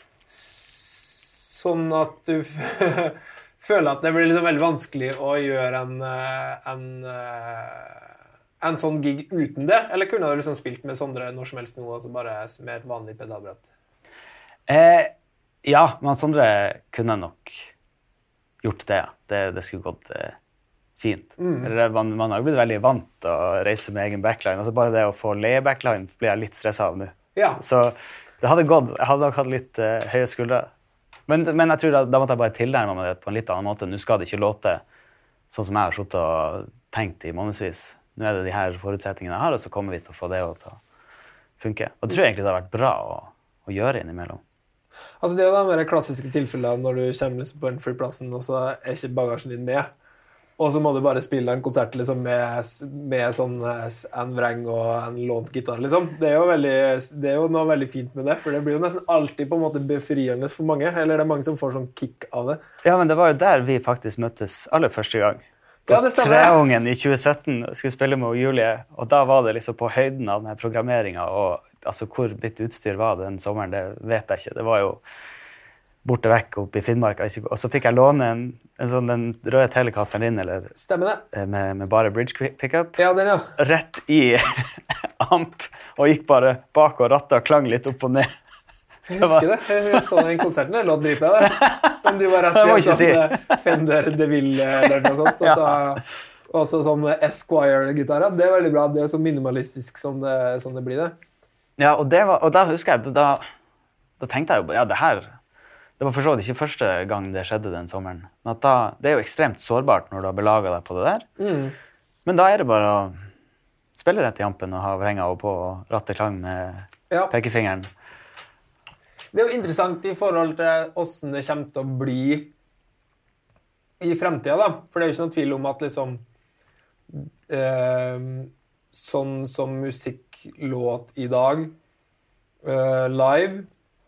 sånn at du føler at det blir liksom veldig vanskelig å gjøre en... en en sånn gig uten det? Eller kunne du liksom spilt med Sondre når som helst nå, altså bare med et vanlig pedalbrett? Eh, ja, men Sondre kunne nok gjort det, ja. Det, det skulle gått eh, fint. Mm. Eller, man, man har jo blitt veldig vant til å reise med egen backline. Altså bare det å få leie backline blir jeg litt stresset av nå. Ja. Så det hadde gått. Jeg hadde nok hatt litt eh, høye skuldre. Men, men jeg tror da, da måtte jeg bare tilnærme meg det på en litt annen måte. Nå skal det ikke låte sånn som jeg har suttet og tenkt i månedsvis. Nå er det de her forutsetningene jeg har, og så kommer vi til å få det til å funke. Og det tror jeg egentlig det har vært bra å, å gjøre innimellom. Altså det er jo de mer klassiske tilfellene når du kommer liksom på en flyplassen, og så er ikke bagasjen din med. Og så må du bare spille en konsert liksom med, med sånn en vreng og en lånt gitar, liksom. Det er, jo veldig, det er jo noe veldig fint med det, for det blir jo nesten alltid på en måte befriende for mange, eller det er mange som får sånn kick av det. Ja, men det var jo der vi faktisk møttes aller første gang. På ja, Treungen i tjue sytten skulle spille med Julie, og da var det liksom på høyden av denne programmeringen, og altså hvor mitt utstyr var den sommeren, det vet jeg ikke. Det var jo borte vekk oppe i Finnmark, og så fikk jeg låne en, en sånn den røde telekasteren din, eller Stemmer det. Med, med bare bridge pickup. Ja, den ja. Rett i amp, og gikk bare bak og rattet og klang litt opp og ned. Jeg husker det. Jeg så den konserten, jeg lå dritbra der. Men du var rett i en sånn Fender DeVille eller noe sånt. Og så, også sånn Esquire-gitarra. Det er veldig bra. Det er så minimalistisk som det, som det blir det. Ja, og, det var, og da husker jeg, da, da tenkte jeg jo, ja, det her, det var for så vidt ikke første gang det skjedde den sommeren. Men at da, det er jo ekstremt sårbart når du har belaget deg på det der. Mm. Men da er det bare å spille rett i jampen og ha vrenga og på og ratte klang med ja. pekefingeren. Det er jo interessant i forhold til hvordan det kommer til å bli i fremtiden, da. For det er jo ikke noen tvil om at liksom eh, sånn som musikklåt i dag eh, live,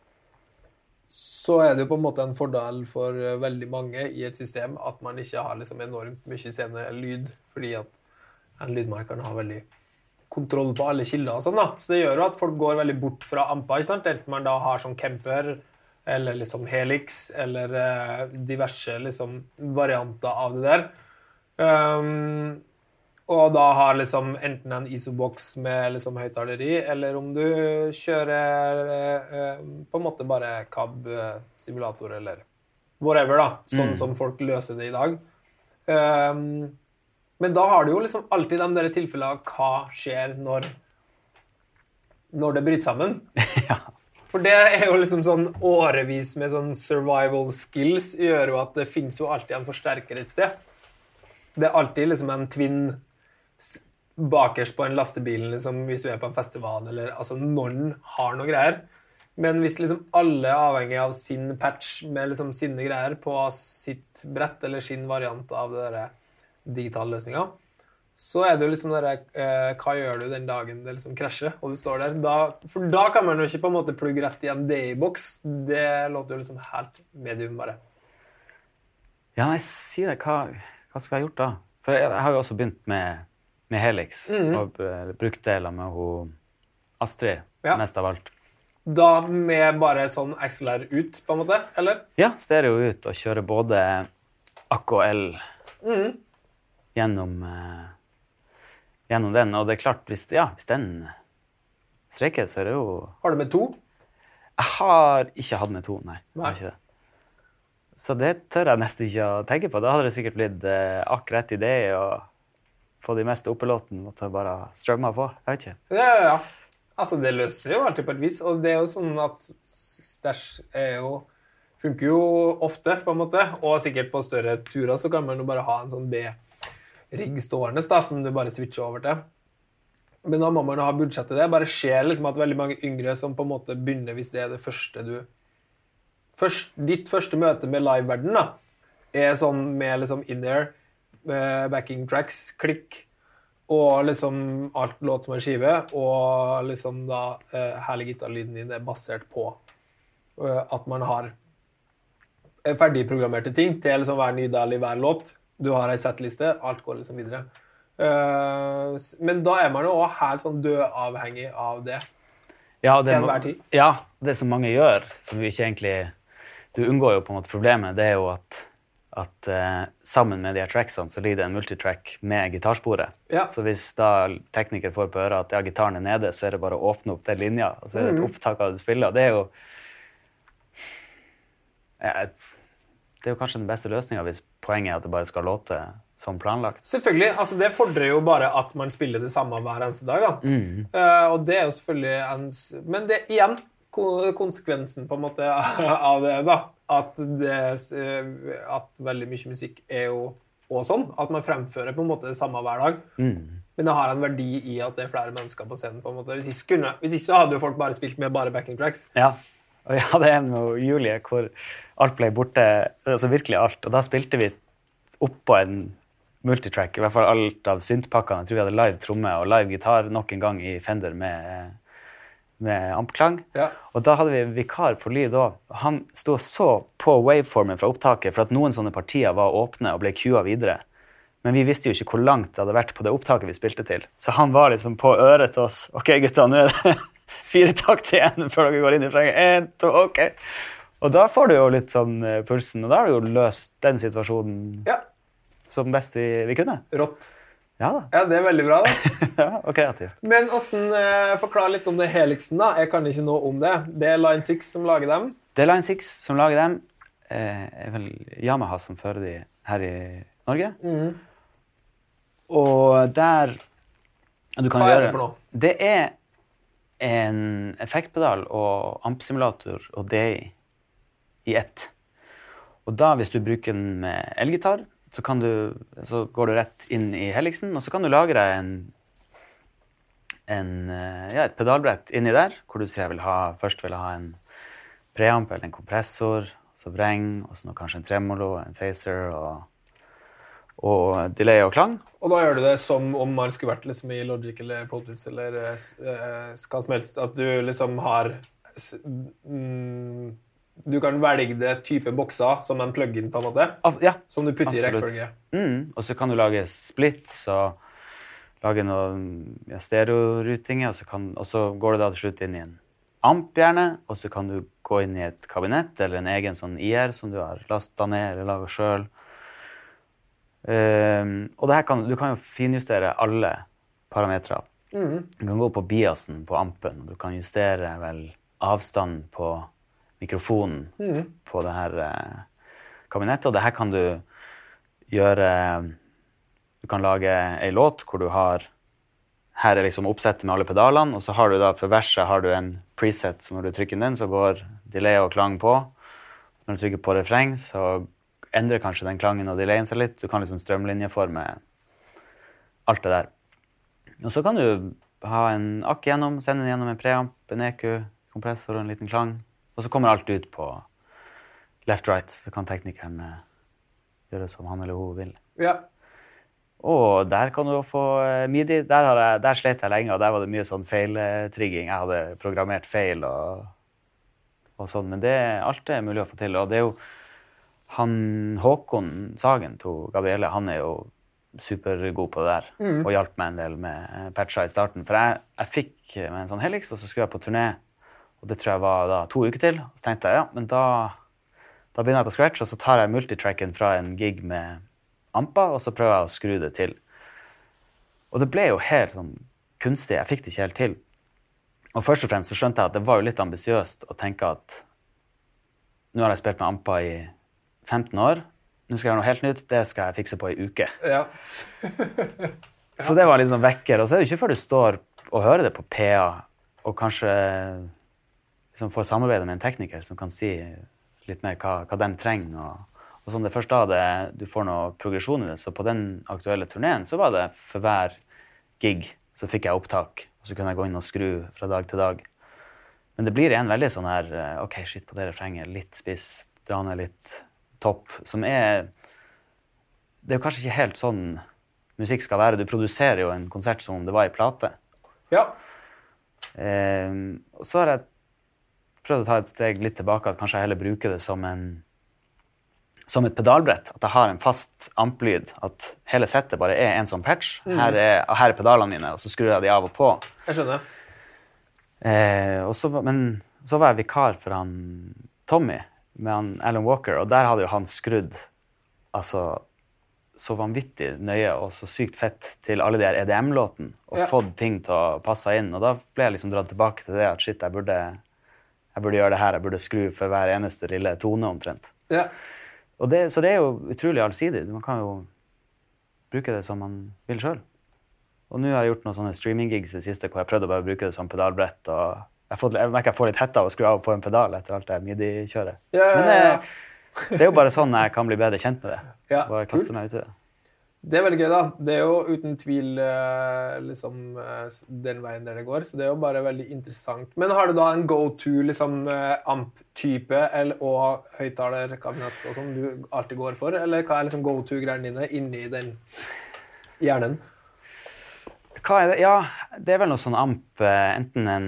så er det jo på en måte en fordel for veldig mange i et system at man ikke har liksom enormt mye scene lyd, fordi at en lydmarker har veldig kontroll på alle kilder og sånn da. Så det gjør jo at folk går veldig bort fra ampa, ikke sant? Enten man da har sånn Kemper, eller liksom Helix, eller eh, diverse liksom varianter av det der. Um, og da har liksom enten en isobox med liksom høyttaleri, eller om du kjører eh, på en måte bare C A B-simulator, eller whatever da, sånn mm. som folk løser det i dag. Um, Men da har du jo liksom alltid de der tilfellene hva skjer når, når det bryter sammen. Ja. For det er jo liksom sånn årevis med sånn survival skills gjør jo at det finnes jo alltid en forsterker et sted. Det er alltid liksom en twin bakerst på en lastebil liksom, hvis du er på en festival, eller altså noen har noe greier. Men hvis liksom alle er avhengig av sin patch med liksom sine greier på sitt brett, eller sin variant av det der digitale løsninger, så er det jo liksom der, eh, hva gjør du den dagen det liksom krasjer, og du står der, da, for da kan man jo ikke på en måte plugge rett i en D I-boks, det låter jo liksom helt medium bare. Ja, jeg sier det, hva, hva skal jeg ha gjort da? For jeg, jeg har jo også begynt med, med Helix, mm-hmm. og uh, brukt deler med hun Astrid, ja. Mest av alt. Da med bare sånn X L R ut, på en måte, eller? Ja, stereo ut, og kjøre både A K og L, mm-hmm. Gjennom, uh, gjennom den, og det er klart, hvis, ja, hvis den streker, så er det jo... Har du med to? Jeg har ikke hatt med to, nei. nei. Ikke det. Så det tør jeg nesten ikke å tenke på. Da hadde det sikkert blitt uh, akkurat i det, og på de meste oppelåten måtte jeg bare strømme på, jeg vet ikke. Ja, ja, ja. Altså, det løser jo alltid på et vis, og det er jo sånn at stæsj er jo... funker jo ofte, på en måte, og sikkert på større turer så kan man jo bare ha en sånn B-rigg stående, da, som du bare switcher over til. Men da må man jo ha budsjettet det. Bare skjer liksom at veldig mange yngre som på en måte begynner, hvis det er det første du... Først, ditt første møte med live-verden, da, er sånn med liksom in-air, backing tracks, klikk, og liksom alt låt som en skive, og liksom da eh, herlig gitarlyden din er basert på eh, at man har ferdigprogrammerte ting til liksom hver ny del i hver låt. Du har en settliste, alt går liksom videre. Uh, men da er man jo også helt sånn dødavhengig av det. Ja, det til enhver tid. Ja, det som mange gjør, som vi ikke egentlig... Du unngår jo på en måte problemet, det er jo at, at uh, sammen med de her tracksene så ligger det en multitrack med gitarsporet. Ja. Så hvis da tekniker får på øret at ja, gitaren er nede, så er det bare å åpne opp den linja, og så er det et opptak av det du spiller. Det er jo... Ja, det er jo kanskje den beste løsningen hvis poenget er at det bare skal låte som planlagt. Selvfølgelig, altså det fordrer jo bare at man spiller det samme hver eneste dag da. Mm. Uh, og det er jo selvfølgelig en... Men det igjen, konsekvensen på en måte av det da, at, det, at veldig mye musikk er jo også sånn, at man fremfører på en måte det samme hver dag. Mm. Men det har en verdi i at det er flere mennesker på scenen på en måte. Hvis ikke, kunne, hvis ikke så hadde jo folk bare spilt med bare backing tracks. Ja. Og jeg hadde en med Julie hvor alt ble borte, altså virkelig alt. Og da spilte vi opp på en multitrack, i hvert fall alt av syntpakkene. Jeg tror vi hadde live tromme og live gitar nok en gang i Fender med, med ampklang. Ja. Og da hadde vi vikar på lyd også. Han stod så på waveformen fra opptaket for at noen sånne partier var åpne og ble queuet videre. Men vi visste jo ikke hvor langt det hadde vært på det opptaket vi spilte til. Så han var liksom på øret til oss. Ok, gutta, nå er det... Fire takt igjen før dere går inn i frengen. En, to, ok. Og da får du jo litt sånn pulsen, og da har du jo løst den situasjonen ja. Som best vi, vi kunne. Rått. Ja da. Ja, det er veldig bra da. Ja, og kreativt. Men hvordan, eh, forklar litt om det Helixen da. Jeg kan ikke noe om det. Det er Line six som lager dem. Det er Line six som lager dem. Eh, er vel Yamaha som fører de her i Norge. Mhm. Og der du kan Hva er gjøre, det for noe? Det er en effektpedal og ampsimulator og D I i ett. Og da, hvis du bruker den med elgitar, så, kan du, så går du rett inn i Helixen, og så kan du lage deg en, en, ja, et pedalbrett inni der, hvor du sier jeg vil ha, først vil jeg ha en preamp eller en kompressor, så vreng, og så nå kanskje en tremolo, en phaser, og, og delay og klang. Og da gjør du det som om man skulle vært liksom i Logic eller Pro Tools eller eh, hva som helst, at du liksom har s- mm, du kan velge det type bokser som en plug-in på en måte, Av- Ja, som du putter i absolutt. rekkefølge. Mm, og så kan du lage splits og lage noen ja, stereorutinger, og så, kan, og så går det da til slutt inn i en amp gjerne, og så kan du gå inn i et kabinett eller en egen sånn I R som du har lastet ned eller laget selv. Um, og det her kan, du kan jo finjustere alle parametre. Mhm. Du kan gå på biasen på ampen, og du kan justere vel avstand på mikrofonen Mhm. på det her eh, kabinettet, og det her kan du gjøre, du kan lage en låt hvor du har, her er liksom oppsettet med alle pedalene, og så har du da, for verset har du en preset, så når du trykker den, så går delay og klang på. Når du trykker på refreng, så endrer kanskje den klangen og delayen seg litt. Du kan liksom strømlinjeforme alt det der. Og så kan du ha en akk gjennom, sende den gjennom en preamp, en E Q, kompressor og en liten klang. Og så kommer alt ut på left-right, så kan teknikeren eh, gjøre som han eller hun vil. Ja. Og der kan du jo få eh, midi. Der, har jeg, der slet jeg lenge, og der var det mye sånn feiltrigging. Jeg hadde programmert feil og, og sånn, men det, alt er mulig å få til. Og det er jo han, Håkon Sagen til Gabrielle, han er jo supergod på det der, og hjalp meg en del med patcha i starten. For jeg, jeg fikk med en sånn Helix, og så skulle jeg på turné, og det tror jeg var da to uker til. Og så tenkte jeg, ja, men da, da begynner jeg på scratch, og så tar jeg multitracken fra en gig med ampa, og så prøver jeg å skru det til. Og det ble jo helt sånn kunstig, jeg fikk det ikke helt til. Og først og fremst så skjønte jeg at det var jo litt ambisiøst å tenke at nå har jeg spilt med ampa i femten år, nå skal jeg gjøre noe helt nytt, det skal jeg fikse på i uke. Ja. Så det var litt sånn vekker, og så er det ikke før du står og hører det på P A, og kanskje liksom får samarbeide med en tekniker som kan si litt mer hva, hva de trenger, og, og sånn det er først da det, du får noe progresjon i det. Så på den aktuelle turneen så var det for hver gig så fikk jeg opptak, og så kunne jeg gå inn og skru fra dag til dag. Men det blir igjen veldig sånn her, ok, shit på det refrenget, litt spiss, dra ned litt topp, som er, det er jo kanskje ikke helt sånn musikk skal være. Du produserer jo en konsert som om det var i plate. Ja. Eh, og så har jeg prøvd å ta et steg litt tilbake, at kanskje jeg heller bruker det som en som et pedalbrett, at jeg har en fast amplyd, at hele settet bare er en sånn patch. Her er, her er pedalene mine, og så skrur jeg de av og på. Jeg skjønner. Eh, og så, men så var jeg vikar for han Tommy, med han Alan Walker, og der hadde jo han skrudd altså, så vanvittig nøye og så sykt fett til alle de her E D M-låten, og Ja. fått ting til å passe inn. Og da ble jeg liksom dratt tilbake til det, at shit, jeg burde, jeg burde gjøre det her, jeg burde skru for hver eneste lille tone omtrent. Ja. Og det, så det er jo utrolig allsidig. Man kan jo bruke det som man vil selv. Og nå har jeg gjort noen sånne streaming-gigs i det siste, hvor jeg prøvde å bare bruke det som pedalbrett, og jeg, får, jeg merker jeg får litt hetta av å skru av på en pedal etter alt det midi-kjøret. Ja, ja, Men det, ja. det er jo bare sånn jeg kan bli bedre kjent med det. Ja, Bare kaste meg ut i det. Det er veldig gøy, da. Det er jo uten tvil eh, liksom, eh, den veien der det går, så det er jo bare veldig interessant. Men har du da en go-to liksom, eh, amp-type eller, og høyttalerkabinett og sånn du alltid går for, eller hva er liksom go-to-greiene dine inni den hjernen? Hva er det? Ja, det er vel noe sånn amp, eh, enten en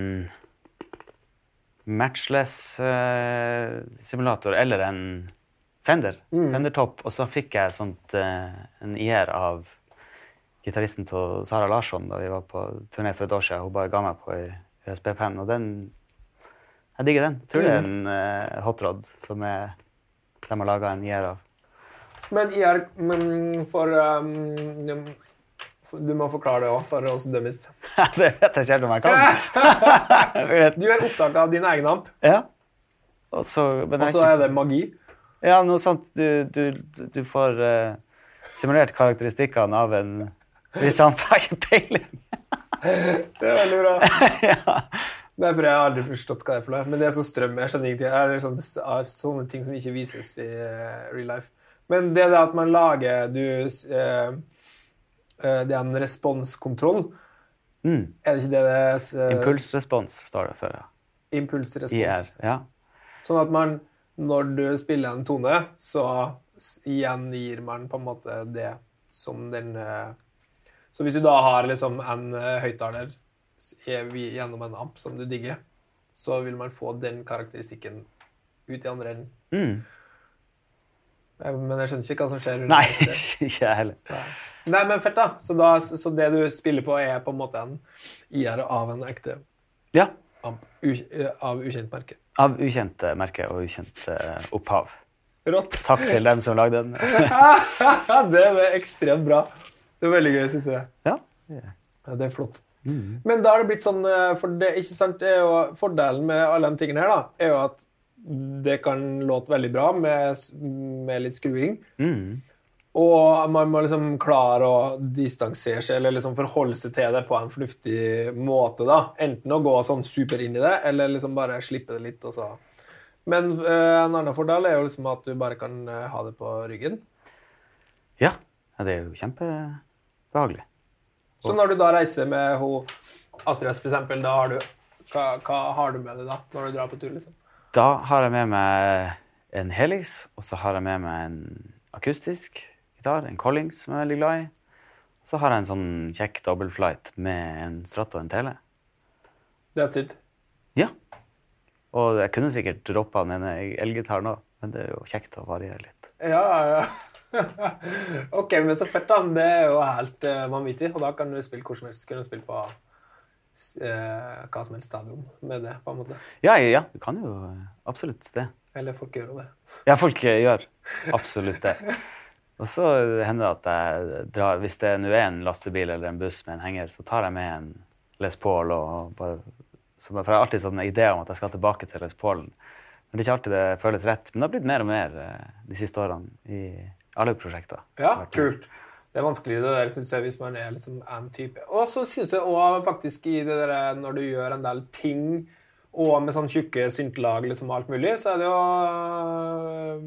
matchless-simulator eh, eller en Fender, mm. Fender-topp, og så fikk jeg sånt, eh, en I R av gitaristen til Sara Larsson da vi var på turné for et år siden. Hun bare ga meg på en U S B-penn, og den, jeg digger den. Jeg tror det er en eh, hot rod som er, de har laget en I R av. Men I R, men for, um, Du må forklare det også for oss dummies. Det vet jeg ikke om jeg kan. Du gjør opptak av din egen amp, Ja. Og så, men og jeg så ikke- er det magi. Ja, noe sånt. Du, du, du får uh, simulert karakteristikkene av en viss amp. Jeg har ikke peiling. Det er veldig bra. Ja. Derfor har jeg aldri forstått hva det er for noe. Men det er så strøm, jeg skjønner ingenting. Det er sånne, er sånne ting som ikke vises i uh, real life. Men det er det at man lager du, uh, uh, det er en responskontroll. Mm. Er det ikke det det er? Uh, Impulsrespons står det for. Ja. Impulsrespons. I R, ja. Sånn at man, når du spiller en tone, så igjen gir man på en måte det som den... Uh, så hvis du da har liksom en uh, høyttaler gjennom en amp som du digger, så vil man få den karakteristikken ut i andre enden. Mm. Men jeg skjønner ikke hva som skjer. Nei, ikke jeg heller. Nei. Nei, men fett da. Så, da. så det du spiller på er på en måte en I R av en ekte Ja, amp u, av ukjent merke. av ukjent eh, merke og ukjent eh, opphav. Rått. Takk til dem som lagde den. Det er ekstremt bra. Det er veldig gøy, synes jeg. Ja. Ja, det er flott. Mm. Men da har det blitt sånn, for det, ikke sant, det er jo, fordelen med alle de tingene her da, er jo at det kan låte veldig bra med, med litt skruing. Mm. Og man må liksom klare å distansere seg, eller liksom forholde seg til det på en fornuftig måte da. Enten å gå sånn super inn i det, eller liksom bare slippe det litt og så. Men eh, en annen fordel er jo liksom at du bare kan eh, ha det på ryggen. Ja, det er jo kjempebehagelig. Så når du da reiser med ho Astrid S for eksempel, da har du, hva, hva har du med deg da, når du drar på tur liksom? Da har jeg med meg en Helix, og så har jeg med meg en akustisk gitar, en Collings som jeg er veldig glad i. Så har jeg en sånn kjekk dobbeltflight med en Strat og en Tele. That's it. Ja. Og jeg kunne sikkert droppet den ene elgitaren også, men det er jo kjekt å variere litt. Ja, ja. Ok, men så fett da. Det er jo helt uh, vanvittig, og da kan du spille hvor som helst. Kunne du spille på uh, hva som helst stadion med det, på en måte. Ja, ja, du kan jo absolutt det. Eller folk gjør jo det. Ja, folk gjør absolutt det. Og så hender det at jeg drar, hvis det nå er en lastebil eller en buss med en henger, så tar jeg med en Les Paul, og bare, så, for jeg har alltid sånn idé om at jeg skal tilbake til Les Paulen. Men det er ikke alltid det føles rett, men det har blitt mer og mer uh, de siste årene i alle prosjekter. Ja, kult. Det er vanskelig det der, synes jeg, hvis man er liksom en type. Og så synes jeg også faktisk i det der, når du gjør en del ting, og med sånn tjukke syntlag, liksom alt mulig, så er det jo uh,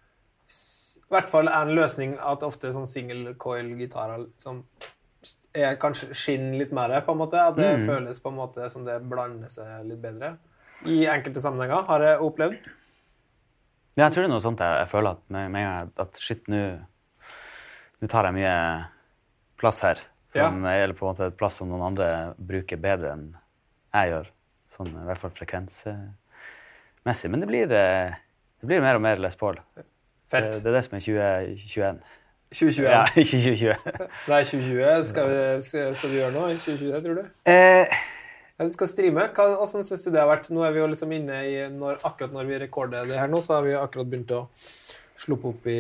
i hvert fall en løsning at ofte sånn single coil gitarer liksom, er kanskje skinn litt mer på en måte, at det mm. føles på en måte som det blander seg litt bedre. I enkelte sammenhenger har jeg opplevd. Ja, jeg tror det er noe sånt jeg, jeg føler at, med, med, at shit, nå nå tar jeg mye plass her, som ja. Eller på en måte et plass som noen andre bruker bedre enn jeg gjør, sånn i hvert fall frekvensmessig. Men det blir, det blir mer og mer Les Paul. Fett. Det, det er det som er tjue tjueen. tjue tjue? Ja, ikke tjue tjue. Nei, tjue tjue. Skal, vi, skal, skal du gjøre noe i tjue tjue, tror du? Eh... Ja, du skal streame. Hvordan synes du det har vært? Nå er vi jo liksom inne i, når, akkurat når vi rekorder det her nå, så har vi akkurat begynt å sluppe opp i,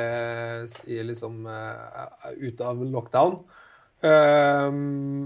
i liksom, uh, ut av lockdown. Um,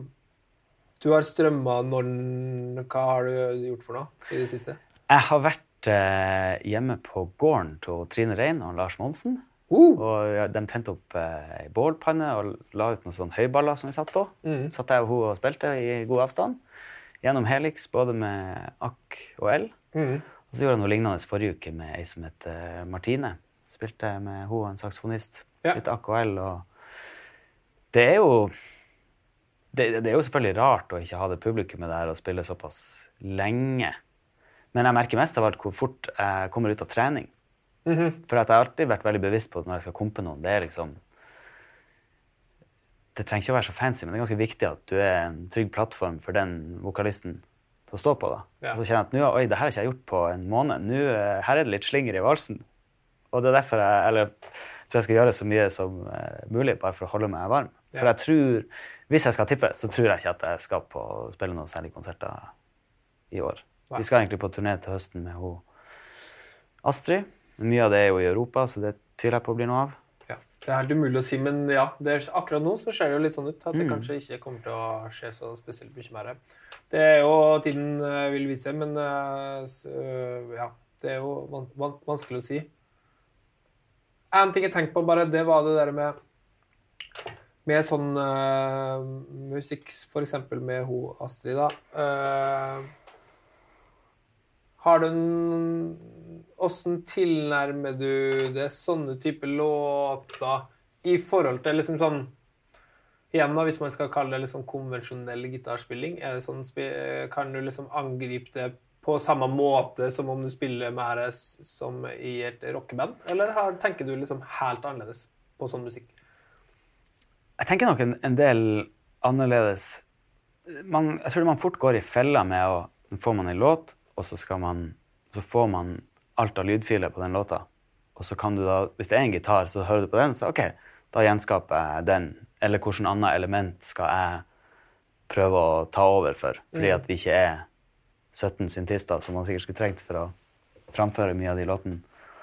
du har strømmet når, hva har du gjort for noe i det siste? Jeg har vært uh, hjemme på gården til Trine Rein og Lars Monsen. Uh. Og ja, de tente opp uh, i bålpanne og la ut noen sånne høyballer som vi satt på. Mm. Satt jeg og hun og spilte i god avstand. Gjennom Helix, både med Akk og L. Mm. Og så gjorde jeg noe lignende forrige uke med en som heter Martine. Spilte med hun og en saksofonist. Ja. Litt Akk og L. Og det er jo det, det er jo selvfølgelig rart å ikke ha det publikummet der og spille såpass lenge. Men jeg merker mest av alt hvor fort jeg kommer ut av trening. Mm-hmm. For at jeg har alltid vært veldig bevisst på at når jeg skal kompe noen, det er liksom det trenger ikke å være så fancy, men det er ganske viktig at du er en trygg plattform for den vokalisten til å stå på da. Ja. Og så kjenner jeg at nå, oi, det her har ikke jeg gjort på en måned. Nå, her er det litt slinger i valsen. Og det er derfor jeg, eller, jeg tror jeg skal gjøre så mye som uh, mulig, bare for å holde meg varm. Ja. For jeg tror, hvis jeg skal tippe, så tror jeg ikke at jeg skal på spille noen særlige konserter i år. Nei. Vi skal egentlig på turné til høsten med hun Astrid. Mye av det er jo i Europa, så det tviler jeg på å bli noe av. Ja. Det er helt umulig å si, men ja, det er, akkurat nå så ser det jo litt sånn ut, at det Mm. kanskje ikke kommer til å skje så spesielt mye mer. Det er jo tiden eh, vil vise, men eh, så, ja, det er jo van van vanskelig å si. En ting jeg tenkte på bare, det var det der med, med sånn eh, musikk, for eksempel med ho Astrid da. Eh, har du en... Hvordan tilnærmer du det sånne type låter i forhold til liksom sånn, igjen da, hvis man skal kalle det liksom konvensjonell gitarspilling, er det sånn, kan du liksom angripe det på samme måte som om du spiller mer som i et rockeband, eller har, tenker du liksom helt annerledes på sånn musikk? Jeg tenker nok en, en del annerledes. Man, jeg tror man fort går i fella med å, får man en låt, og så, skal man, så får man alt av lydfiler på den låta. Og så kan du da, hvis det er en gitar, så hører du på den, så ok, da gjenskaper jeg den. Eller hvilken annen element skal jeg prøve å ta over for, fordi at vi ikke er sytten syntister, som man sikkert skulle trengt for å framføre mye av de låtene.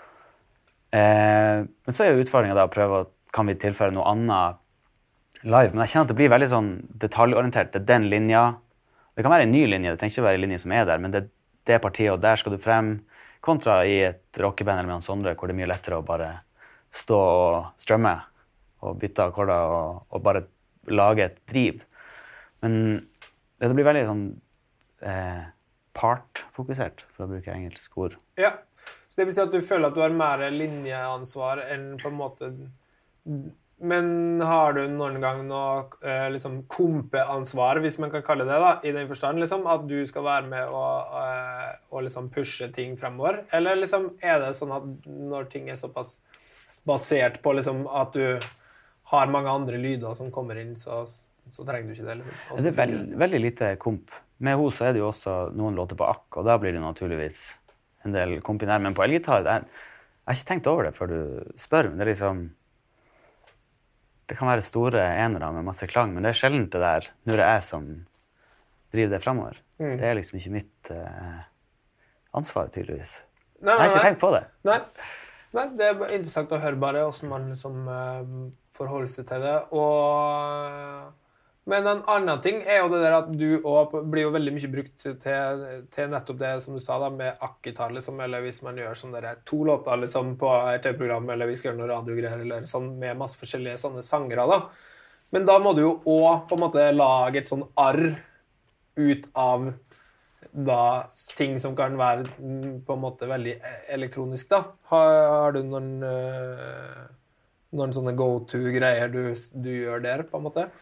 Eh, men så er jo utfordringen da å prøve, kan vi tilføre noe annet live? Men jeg kjenner at det blir veldig sånn detaljorientert. Det er den linja. Det kan være en ny linje, det trenger ikke være en linje som er der, men det er det partiet, og der skal du frem, kontra i et rockeband eller med en Sondre, hvor det er mye lettere å bare stå og strømme, og bytte akkorder, og, og bare lage et driv. Men det blir veldig sånn eh, part-fokusert, for å bruke engelsk ord. Ja, så det vil si at du føler at du har mer linjeansvar enn på en måte... Men har du noen gang noe eh, liksom kompeansvar, hvis man kan kalle det da, i den forstand, liksom, at du skal være med og, eh, og liksom pushe ting fremover? Eller liksom, er det sånn at når ting er såpass basert på liksom, at du har mange andre lyder som kommer inn, så, så trenger du ikke det? Liksom. Det er veld, veldig lite komp. Med hos er det jo også noen låter på akk, og da blir det naturligvis en del kompinær. Men på elgitar, jeg, jeg har ikke tenkt over det før du spør, men det er liksom... Det kan være store enere med masse klang, men det er sjelden det der, når det er jeg som driver det fremover. Mm. Det er liksom ikke mitt uh, ansvar, tydeligvis. Nei, nei, jeg har ikke nei. tenkt på det. Nei. nei, det er interessant å høre bare hvordan man liksom uh, forholder seg til det. Og... Men en annen ting er jo det der at du også blir jo veldig mye brukt til, til nettopp det som du sa da, med akk-gitar, liksom, eller hvis man gjør sånn der to låter liksom, på et program, eller vi skal gjøre noen radiogreier, eller sånn, med masse forskjellige sånne sangere da. Men da må du jo også på en måte lage et sånn arr ut av da, ting som kan være på en måte veldig elektronisk da. Har, har du noen, øh, noen sånne go-to-greier du, du gjør der, på en måte?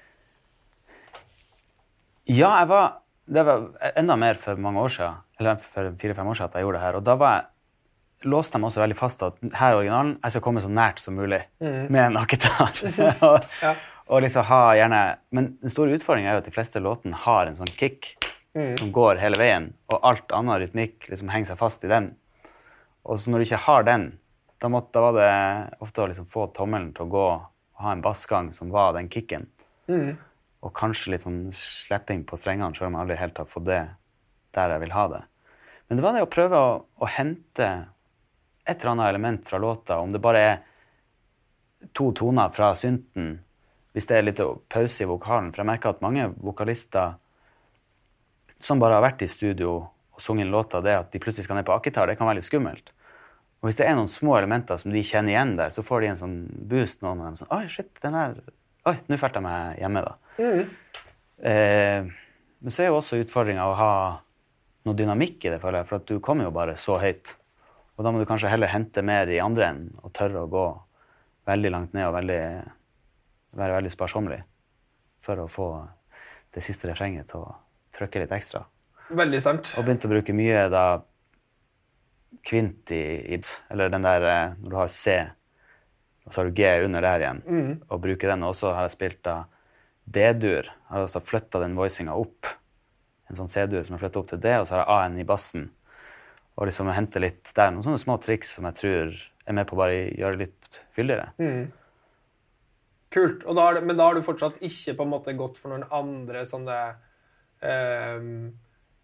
Ja, jeg var, det var enda mer for mange år siden, eller for fire-fem år siden at jeg gjorde det her, og da var jeg, låste jeg meg også veldig fast at her i originalen, jeg skal komme så nært som mulig mm. med en akkitar. og, ja. og liksom ha gjerne, men den store utfordringen er jo at de fleste låtene har en sånn kick mm. som går hele veien, og alt annet rytmikk liksom henger seg fast i den. Og så når du ikke har den, da, måtte, da var det ofte å liksom få tommelen til å gå og ha en bassgang som var den kicken. Mm. Og kanskje litt sånn slepping på strengene, selv om jeg aldri helt har fått det der jeg vil ha det. Men det var det å prøve å, å hente et eller annet element fra låta, om det bare er to toner fra synten, hvis det er litt pause i vokalen. For jeg merker at mange vokalister som bare har vært i studio og sunget en låta, det at de plutselig skal ned på akkitar, det kan være litt skummelt. Og hvis det er noen små elementer som de kjenner igjen der, så får de en sånn boost, noen av dem sånn, oi, shit, den her... Oi, nå følte jeg meg hjemme da. Mm. Eh, men så er jo også utfordringen å ha noe dynamikk i det, føler jeg, for at du kommer jo bare så høyt. Og da må du kanskje heller hente mer i andre enden, og tørre å gå veldig langt ned og veldig, være veldig sparsomlig for å få det siste refrenget til å trykke litt ekstra. Veldig sant. Og begynte å bruke mye da kvint i, i eller den der, når du har C, og så har du G under der igjen, mm. og bruker den. Og så har jeg spilt da D-dur. Jeg har også flyttet den voicinga opp. En sånn C-dur som jeg flyttet opp til D, og så har jeg A-en i bassen. Og liksom jeg henter litt der. Noen sånne små triks som jeg tror er med på å bare gjøre det litt fyldigere. Mm. Kult. Og da har du, men da har du fortsatt ikke på en måte gått for noen andre sånne... Um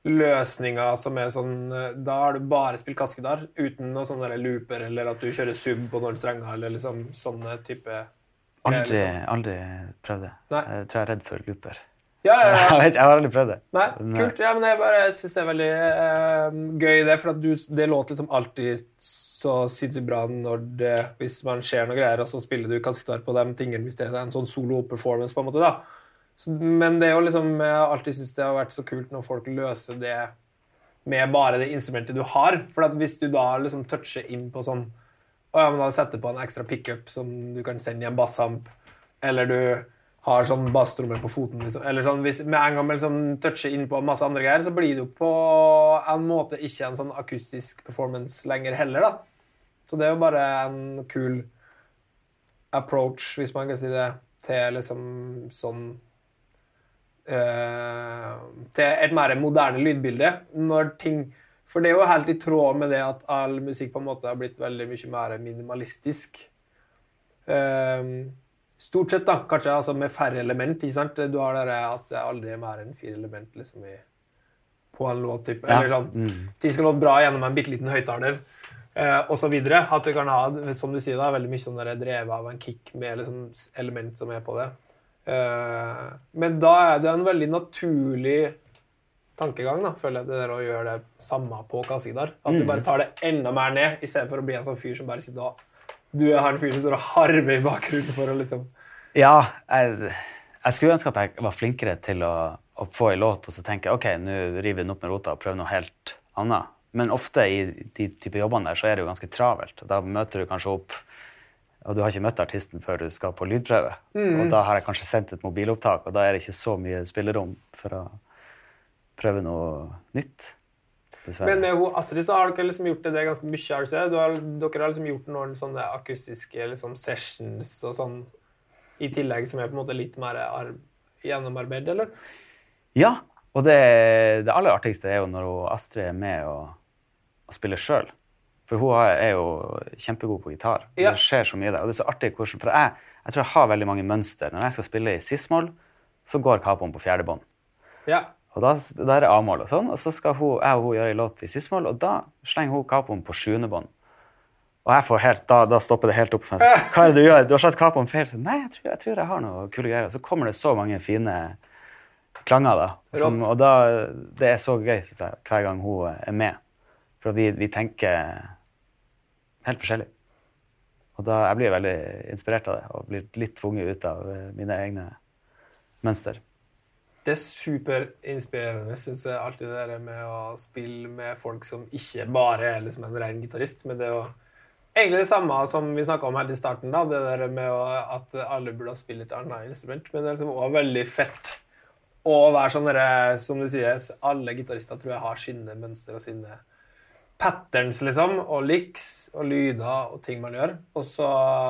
løsninger som er sånn, da har du bare spilt kassegitar, uten noen sånne der looper, eller at du kjører sub på noen strenger, eller liksom sånne type... Aldri, liksom. aldri prøvd det. Nei. Jeg tror jeg er redd for looper. Ja, ja, ja. Jeg, vet, jeg har aldri prøvd det. Nei, kult. Ja, men jeg bare synes det er veldig eh, gøy det, for at du, det låter liksom alltid så sinnssykt bra når det, hvis man ser noe greier, og så spiller du kassegitar på de tingene, hvis det er en sånn solo-performance på en måte da. Så, men det er jo liksom, jeg har alltid synes det har vært så kult når folk løser det med bare det instrumentet du har, for at hvis du da liksom toucher inn på sånn, å ja, men da setter på en ekstra pickup som du kan sende i en bassamp, eller du har sånn basstrommel på foten, liksom. Eller sånn, hvis med en gang liksom, toucher inn på masse andre greier, så blir det jo på en måte ikke en sånn akustisk performance lenger heller, da. Så det er jo bare en kul approach, hvis man kan si det, til liksom sånn uh, til et mer moderne lydbilde, når ting, for det er jo helt i tråd med det at all musikk på en måte har blitt veldig mye mer minimalistisk. Uh, Stort sett da, kanskje altså med færre element, ikke sant? Du har det at det aldri er mer enn fire element liksom i, på en låt, typ. Ja. Eller sånn, mm. ting skal låte bra gjennom en bitteliten høyttaler, eh, og så videre. At du kan ha, som du sier da, veldig mye sånn der drevet av en kick med liksom, element som er på det. Eh, men da er det en veldig naturlig tankegang, da, føler jeg, det der å gjøre det samme på kassegitar. At du bare tar det enda mer ned, i stedet for å bli en sånn fyr som bare sitter og du er en fyr som står og harver i bakgrunnen for å liksom... Ja, jeg, jeg skulle ønske at jeg var flinkere til å, å få en låt, og så tenke, ok, nå river vi den opp med rota og prøver noe helt annet. Men ofte i de type jobbene der, så er det jo ganske travelt. Da møter du kanskje opp, og du har ikke møtt artisten før du skal på lydprøve. Mm. Og da har jeg kanskje sendt et mobilopptak, og da er det ikke så mye spillerom for å prøve noe nytt. Dessverre. Men med ho, Astrid så har dere liksom gjort det, det ganske mye, har du sett? Du har, dere har liksom gjort noen sånne akustiske liksom, sessions og sånn, i tillegg som er på en måte litt mer gjennomarbeid, eller? Ja, og det, det aller artigste er jo når Astrid er med og, og spiller selv. For hun er jo kjempegod på gitar. Ja. Det skjer så mye der, og det er så artig hvordan, for jeg, jeg tror jeg har veldig mange mønster. Når jeg skal spille i cis-moll, så går kapoen på fjerde bånd. Ja. Og da, da er det A-mål og sånn, og så skal hun, jeg og hun gjøre en låt i cis-mål, og da slenger hun kapoen på sjuende bånd. Og jeg får helt, da, da stopper det helt opp. Sånn, hva er det du gjør? Du har slått kapoen feil. Nei, jeg tror, jeg tror jeg har noe kule greier. Så kommer det så mange fine klanger da. Som, og da, det er så gøy, synes jeg, hver gang hun er med. For vi, vi tenker helt forskjellig. Og da jeg blir veldig inspirert av det, og blir litt tvunget ut av mine egne mønster. Det er superinspirerende, synes jeg, alltid det der med å spille med folk som ikke bare er liksom en ren gitarist, men det er jo egentlig det samme som vi snakket om helt i starten, da, det der med å, at alle burde spille et annet instrument, men det er liksom også veldig fett å være sånn der, som du sier, alle gitarister tror jeg har sine mønster og sine patterns, liksom, og licks og lyder og ting man gjør, og så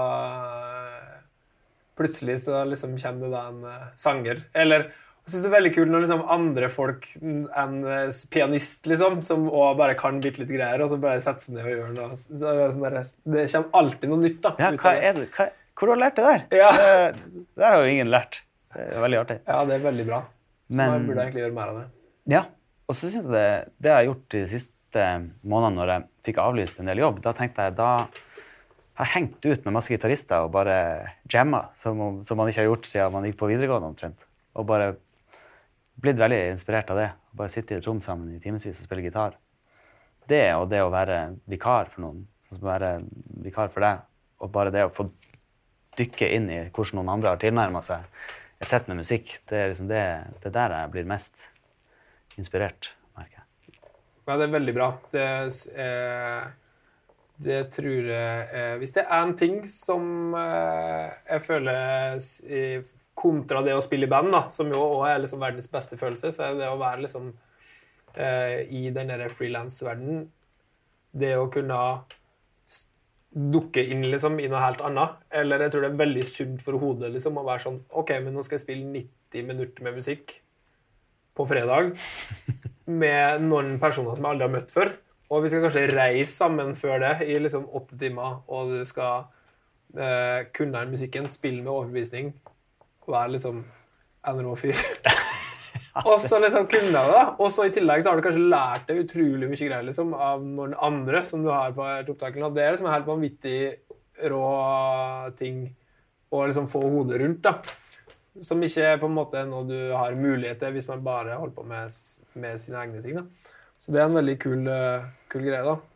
plutselig så liksom kommer det da en uh, sanger, eller jeg synes det er veldig kult når liksom andre folk, en pianist liksom, som også bare kan bitte litt greier, og så bare setter seg ned og gjør noe. Så det, sånn der, det kommer alltid noe nytt da. Ja, hva er det? Hva, hvor har du lært det der? Ja. Det, det har jo ingen lært. Det er veldig artig. Ja, det er veldig bra. Så Men, man burde egentlig gjøre mer av det. Ja, og så synes jeg det, det jeg har gjort de siste månedene når jeg fikk avlyst en del jobb, da tenkte jeg, da har jeg hengt ut med masse gitarister og bare jammet, som, som man ikke har gjort siden man gikk på videregående omtrent. Og bare blitt veldig inspirert av det. Bare sitte i et rom sammen i timesvis og spille gitar. Det og det å være vikar for noen, å være vikar for deg, og bare det å få dykke inn i hvordan noen andre har tilnærmet seg et sett med musikk, det er liksom det, det der jeg blir mest inspirert, merker jeg. Ja, det er veldig bra. Det, eh, det tror jeg, eh, hvis det er en ting som eh, jeg føler i kontra det å spille i band, da, som jo også er liksom verdens beste følelse, så er det å være liksom, eh, i den der freelance-verdenen, det å kunne dukke inn liksom, i noe helt annet. Eller jeg tror det er veldig sunt for hodet liksom, å være sånn, ok, men nå skal jeg spille nitti minutter med musikk på fredag med noen personer som jeg aldri har møtt før, og vi skal kanskje reise sammen før det i liksom åtte timer, og du skal eh, kunne den musikken, spille med overbevisning, være liksom en rå fyr. Og så liksom kunne jeg det, og så i tillegg så har du kanskje lært deg utrolig mye greier liksom, av noen andre som du har på opptakene. Det er liksom helt vanvittig rå ting å liksom få hodet rundt, da. Som ikke på en måte er noe du har mulighet til hvis man bare holder på med, med sine egne ting, da. Så det er en veldig kul, kul greie, da.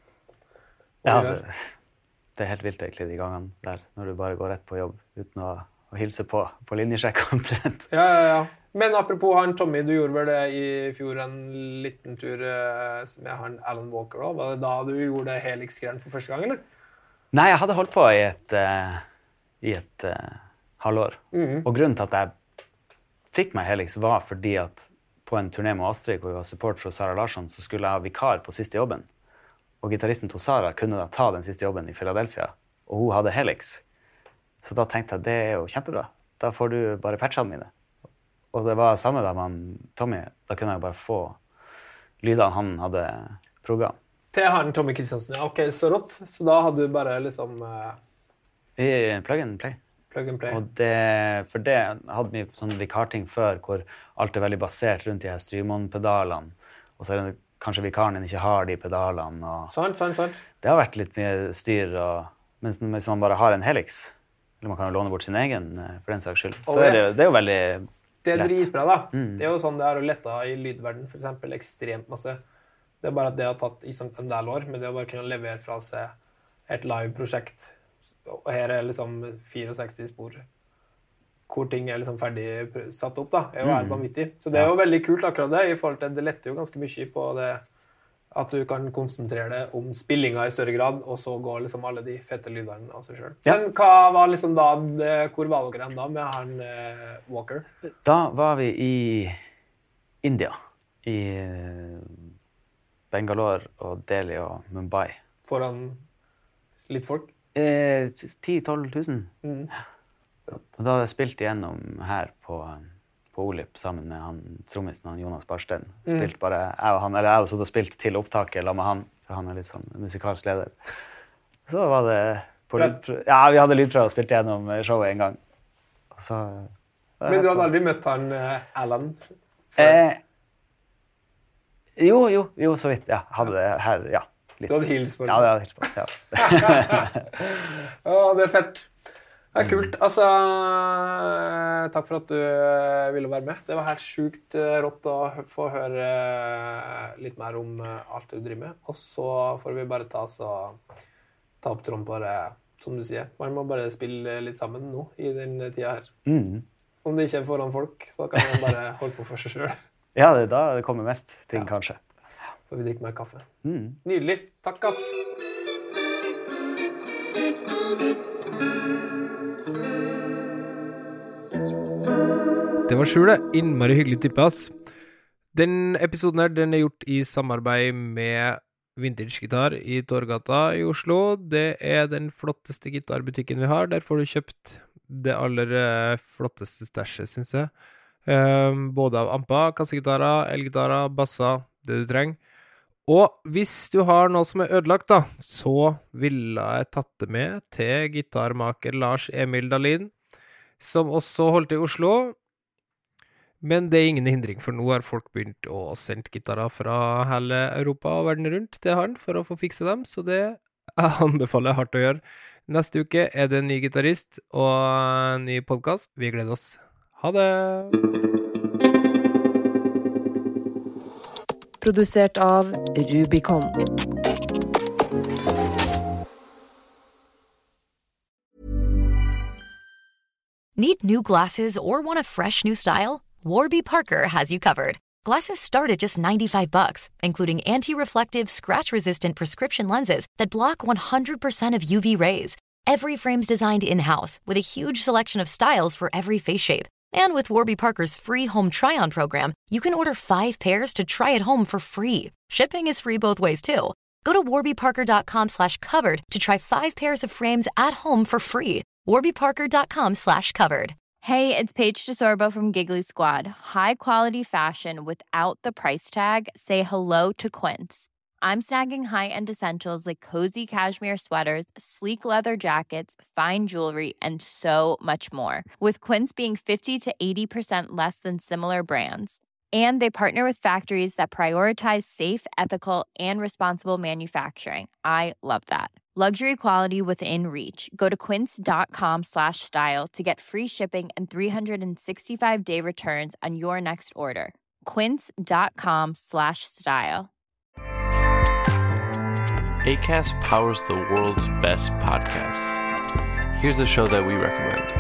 Ja, det, det er helt vilt egentlig de gangene der, når du bare går rett på jobb uten å, å hilse på, på linjesjekk omtrent. Ja, ja, ja. Men apropos han Tommy, du gjorde vel det i fjor en liten tur med han Alan Walker også. Var det da du gjorde Helix-greien for første gang, eller? Nei, jeg hadde holdt på i et, uh, i et uh, halvår. Mm-hmm. Og grunnen til at jeg fikk meg Helix var fordi at på en turné med Astrid, hvor vi var support fra Sara Larsson, så skulle jeg ha vikar på siste jobben. Og gitaristen til Sara kunne da ta den siste jobben i Philadelphia, og hun hadde Helix. Så da tenkte jeg, det er jo kjempebra. Da får du bare patchene mine. Og det var samme da med Tommy. Da kunne jeg bare få lydene han hadde progga. Til han Tommy Kristiansen, ja. Ok, så rått. Så da hadde du bare liksom... Uh... I plug and play. Plug and play. Og det, for det hadde vi sånne vikarting før, hvor alt er veldig basert rundt de her Strymon-pedalene. Og så er det kanskje vikaren din ikke har de pedalene. Og... Sant, sant, sant. Det har vært litt mye styr. Og... Mens hvis man bare har en Helix, eller man kan jo låne bort sin egen for den saks skyld, oh, så er det, yes. det er jo veldig... Det er dritbra, da. Mm. Det er jo sånn det er å lette i lydverden, for eksempel, ekstremt masse. Det er bare at det har tatt i sånn en del år, men det å bare kunne levere fra seg et live-prosjekt, og her er liksom sekstifire spor, hvor ting er liksom ferdig satt opp, da, er jo helt vanvittig. Så det er jo ja. Veldig kult akkurat det, i forhold til det letter jo ganske mye på det, at du kan konsentrere deg om spillinga i større grad, og så går liksom alle de fette lydene av seg selv. Ja. Men hva var liksom da, hvor var dere da med han eh, Walker? Da var vi i India, i Bangalore og Delhi og Mumbai. Foran litt folk? Eh, ti til tolv tusen. Mm. Og da hadde jeg spilt igjennom her på... på Olip sammen med han trommisen, han Jonas Barsten. Spilt bare, jeg og han, eller jeg og spilt til opptaket la med han, for han er litt sånn musikalsk leder. Så var det på lydprøve, ja, vi hadde lydprøve og spilt gjennom showet en gang. Og så, men du hadde aldri møtt han uh, Alan? Eh, jo, jo, jo, så vidt, ja. Hadde det her, ja. Litt. Du hadde hils på det? Ja, det hadde hils på det, ja. Å, det er fett. Det er kult. Altså, takk for at du ville være med. Det var helt sjukt rått å få høre litt mer om alt du driver med. Og så får vi bare ta, så, ta opp tråden på det, som du sier. Man må bare spille litt sammen nå, i den tida her. Mm. Om det ikke er foran folk, så kan man bare holde på for seg selv. Ja, det er da det kommer mest ting, ja. Kanskje. Får vi drikke mer kaffe. Mm. Nydelig. Takk, ass. Det var skjule, innmari hyggelig tippe, ass. Den episoden her, den er gjort i samarbeid med Vintage Gitar i Torgata i Oslo. Det er den flotteste gitarbutikken vi har. Der får du kjøpt det aller flotteste stasjet, synes jeg. Um, både av ampa, kassegitarer, elgitarer, basser, det du trenger. Og hvis du har noe som er ødelagt da, så ville jeg tatt det med til gitarmaker Lars Emil Dahlin, som også holdt i Oslo. Men det er ingen hindring, for nå har folk begynt å sende gitarer fra hele Europa og verden rundt til han for å få fikse dem, så det anbefaler jeg hardt å gjøre. Neste uke er det en ny gitarist og en ny podcast. Vi gleder oss. Ha det! Produsert av Rubicon. Need new glasses or want a fresh new style? Warby Parker has you covered. Glasses start at just ninety-five bucks, including anti-reflective, scratch-resistant prescription lenses that block one hundred percent of U V rays. Every frame's designed in-house, with a huge selection of styles for every face shape. And with Warby Parker's free home try-on program, you can order five pairs to try at home for free. Shipping is free both ways, too. Go to warbyparker.com slash covered to try five pairs of frames at home for free. warbyparker.com slash covered. Hey, it's Paige DeSorbo from Giggly Squad. High quality fashion without the price tag. Say hello to Quince. I'm snagging high-end essentials like cozy cashmere sweaters, sleek leather jackets, fine jewelry, and so much more. With Quince being fifty to eighty percent less than similar brands. And they partner with factories that prioritize safe, ethical, and responsible manufacturing. I love that. Luxury quality within reach. Go to quince.com slash style to get free shipping and three sixty-five day returns on your next order. Quince.com slash style. Acast powers the world's best podcasts. Here's a show that we recommend.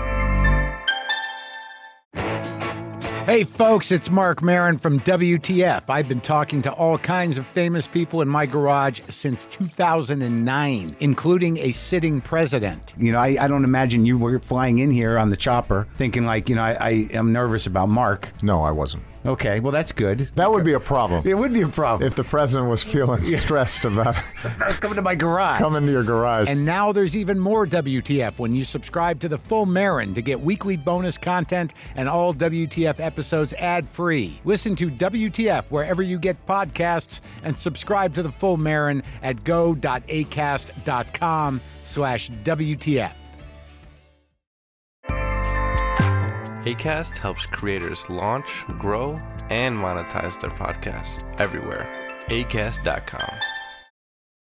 Hey folks, it's Mark Maron from W T F. I've been talking to all kinds of famous people in my garage since two thousand nine, including a sitting president. You know, I, I don't imagine you were flying in here on the chopper thinking like, you know, I, I am nervous about Mark. No, I wasn't. Okay, well, that's good. That would be a problem. It would be a problem. If the president was feeling stressed about coming to my garage. Coming to your garage. And now there's even more W T F when you subscribe to the Full Marin to get weekly bonus content and all W T F episodes ad-free. Listen to W T F wherever you get podcasts and subscribe to the Full Marin at go.acast.com slash WTF. Acast helps creators launch, grow, and monetize their podcasts everywhere. acast dot com.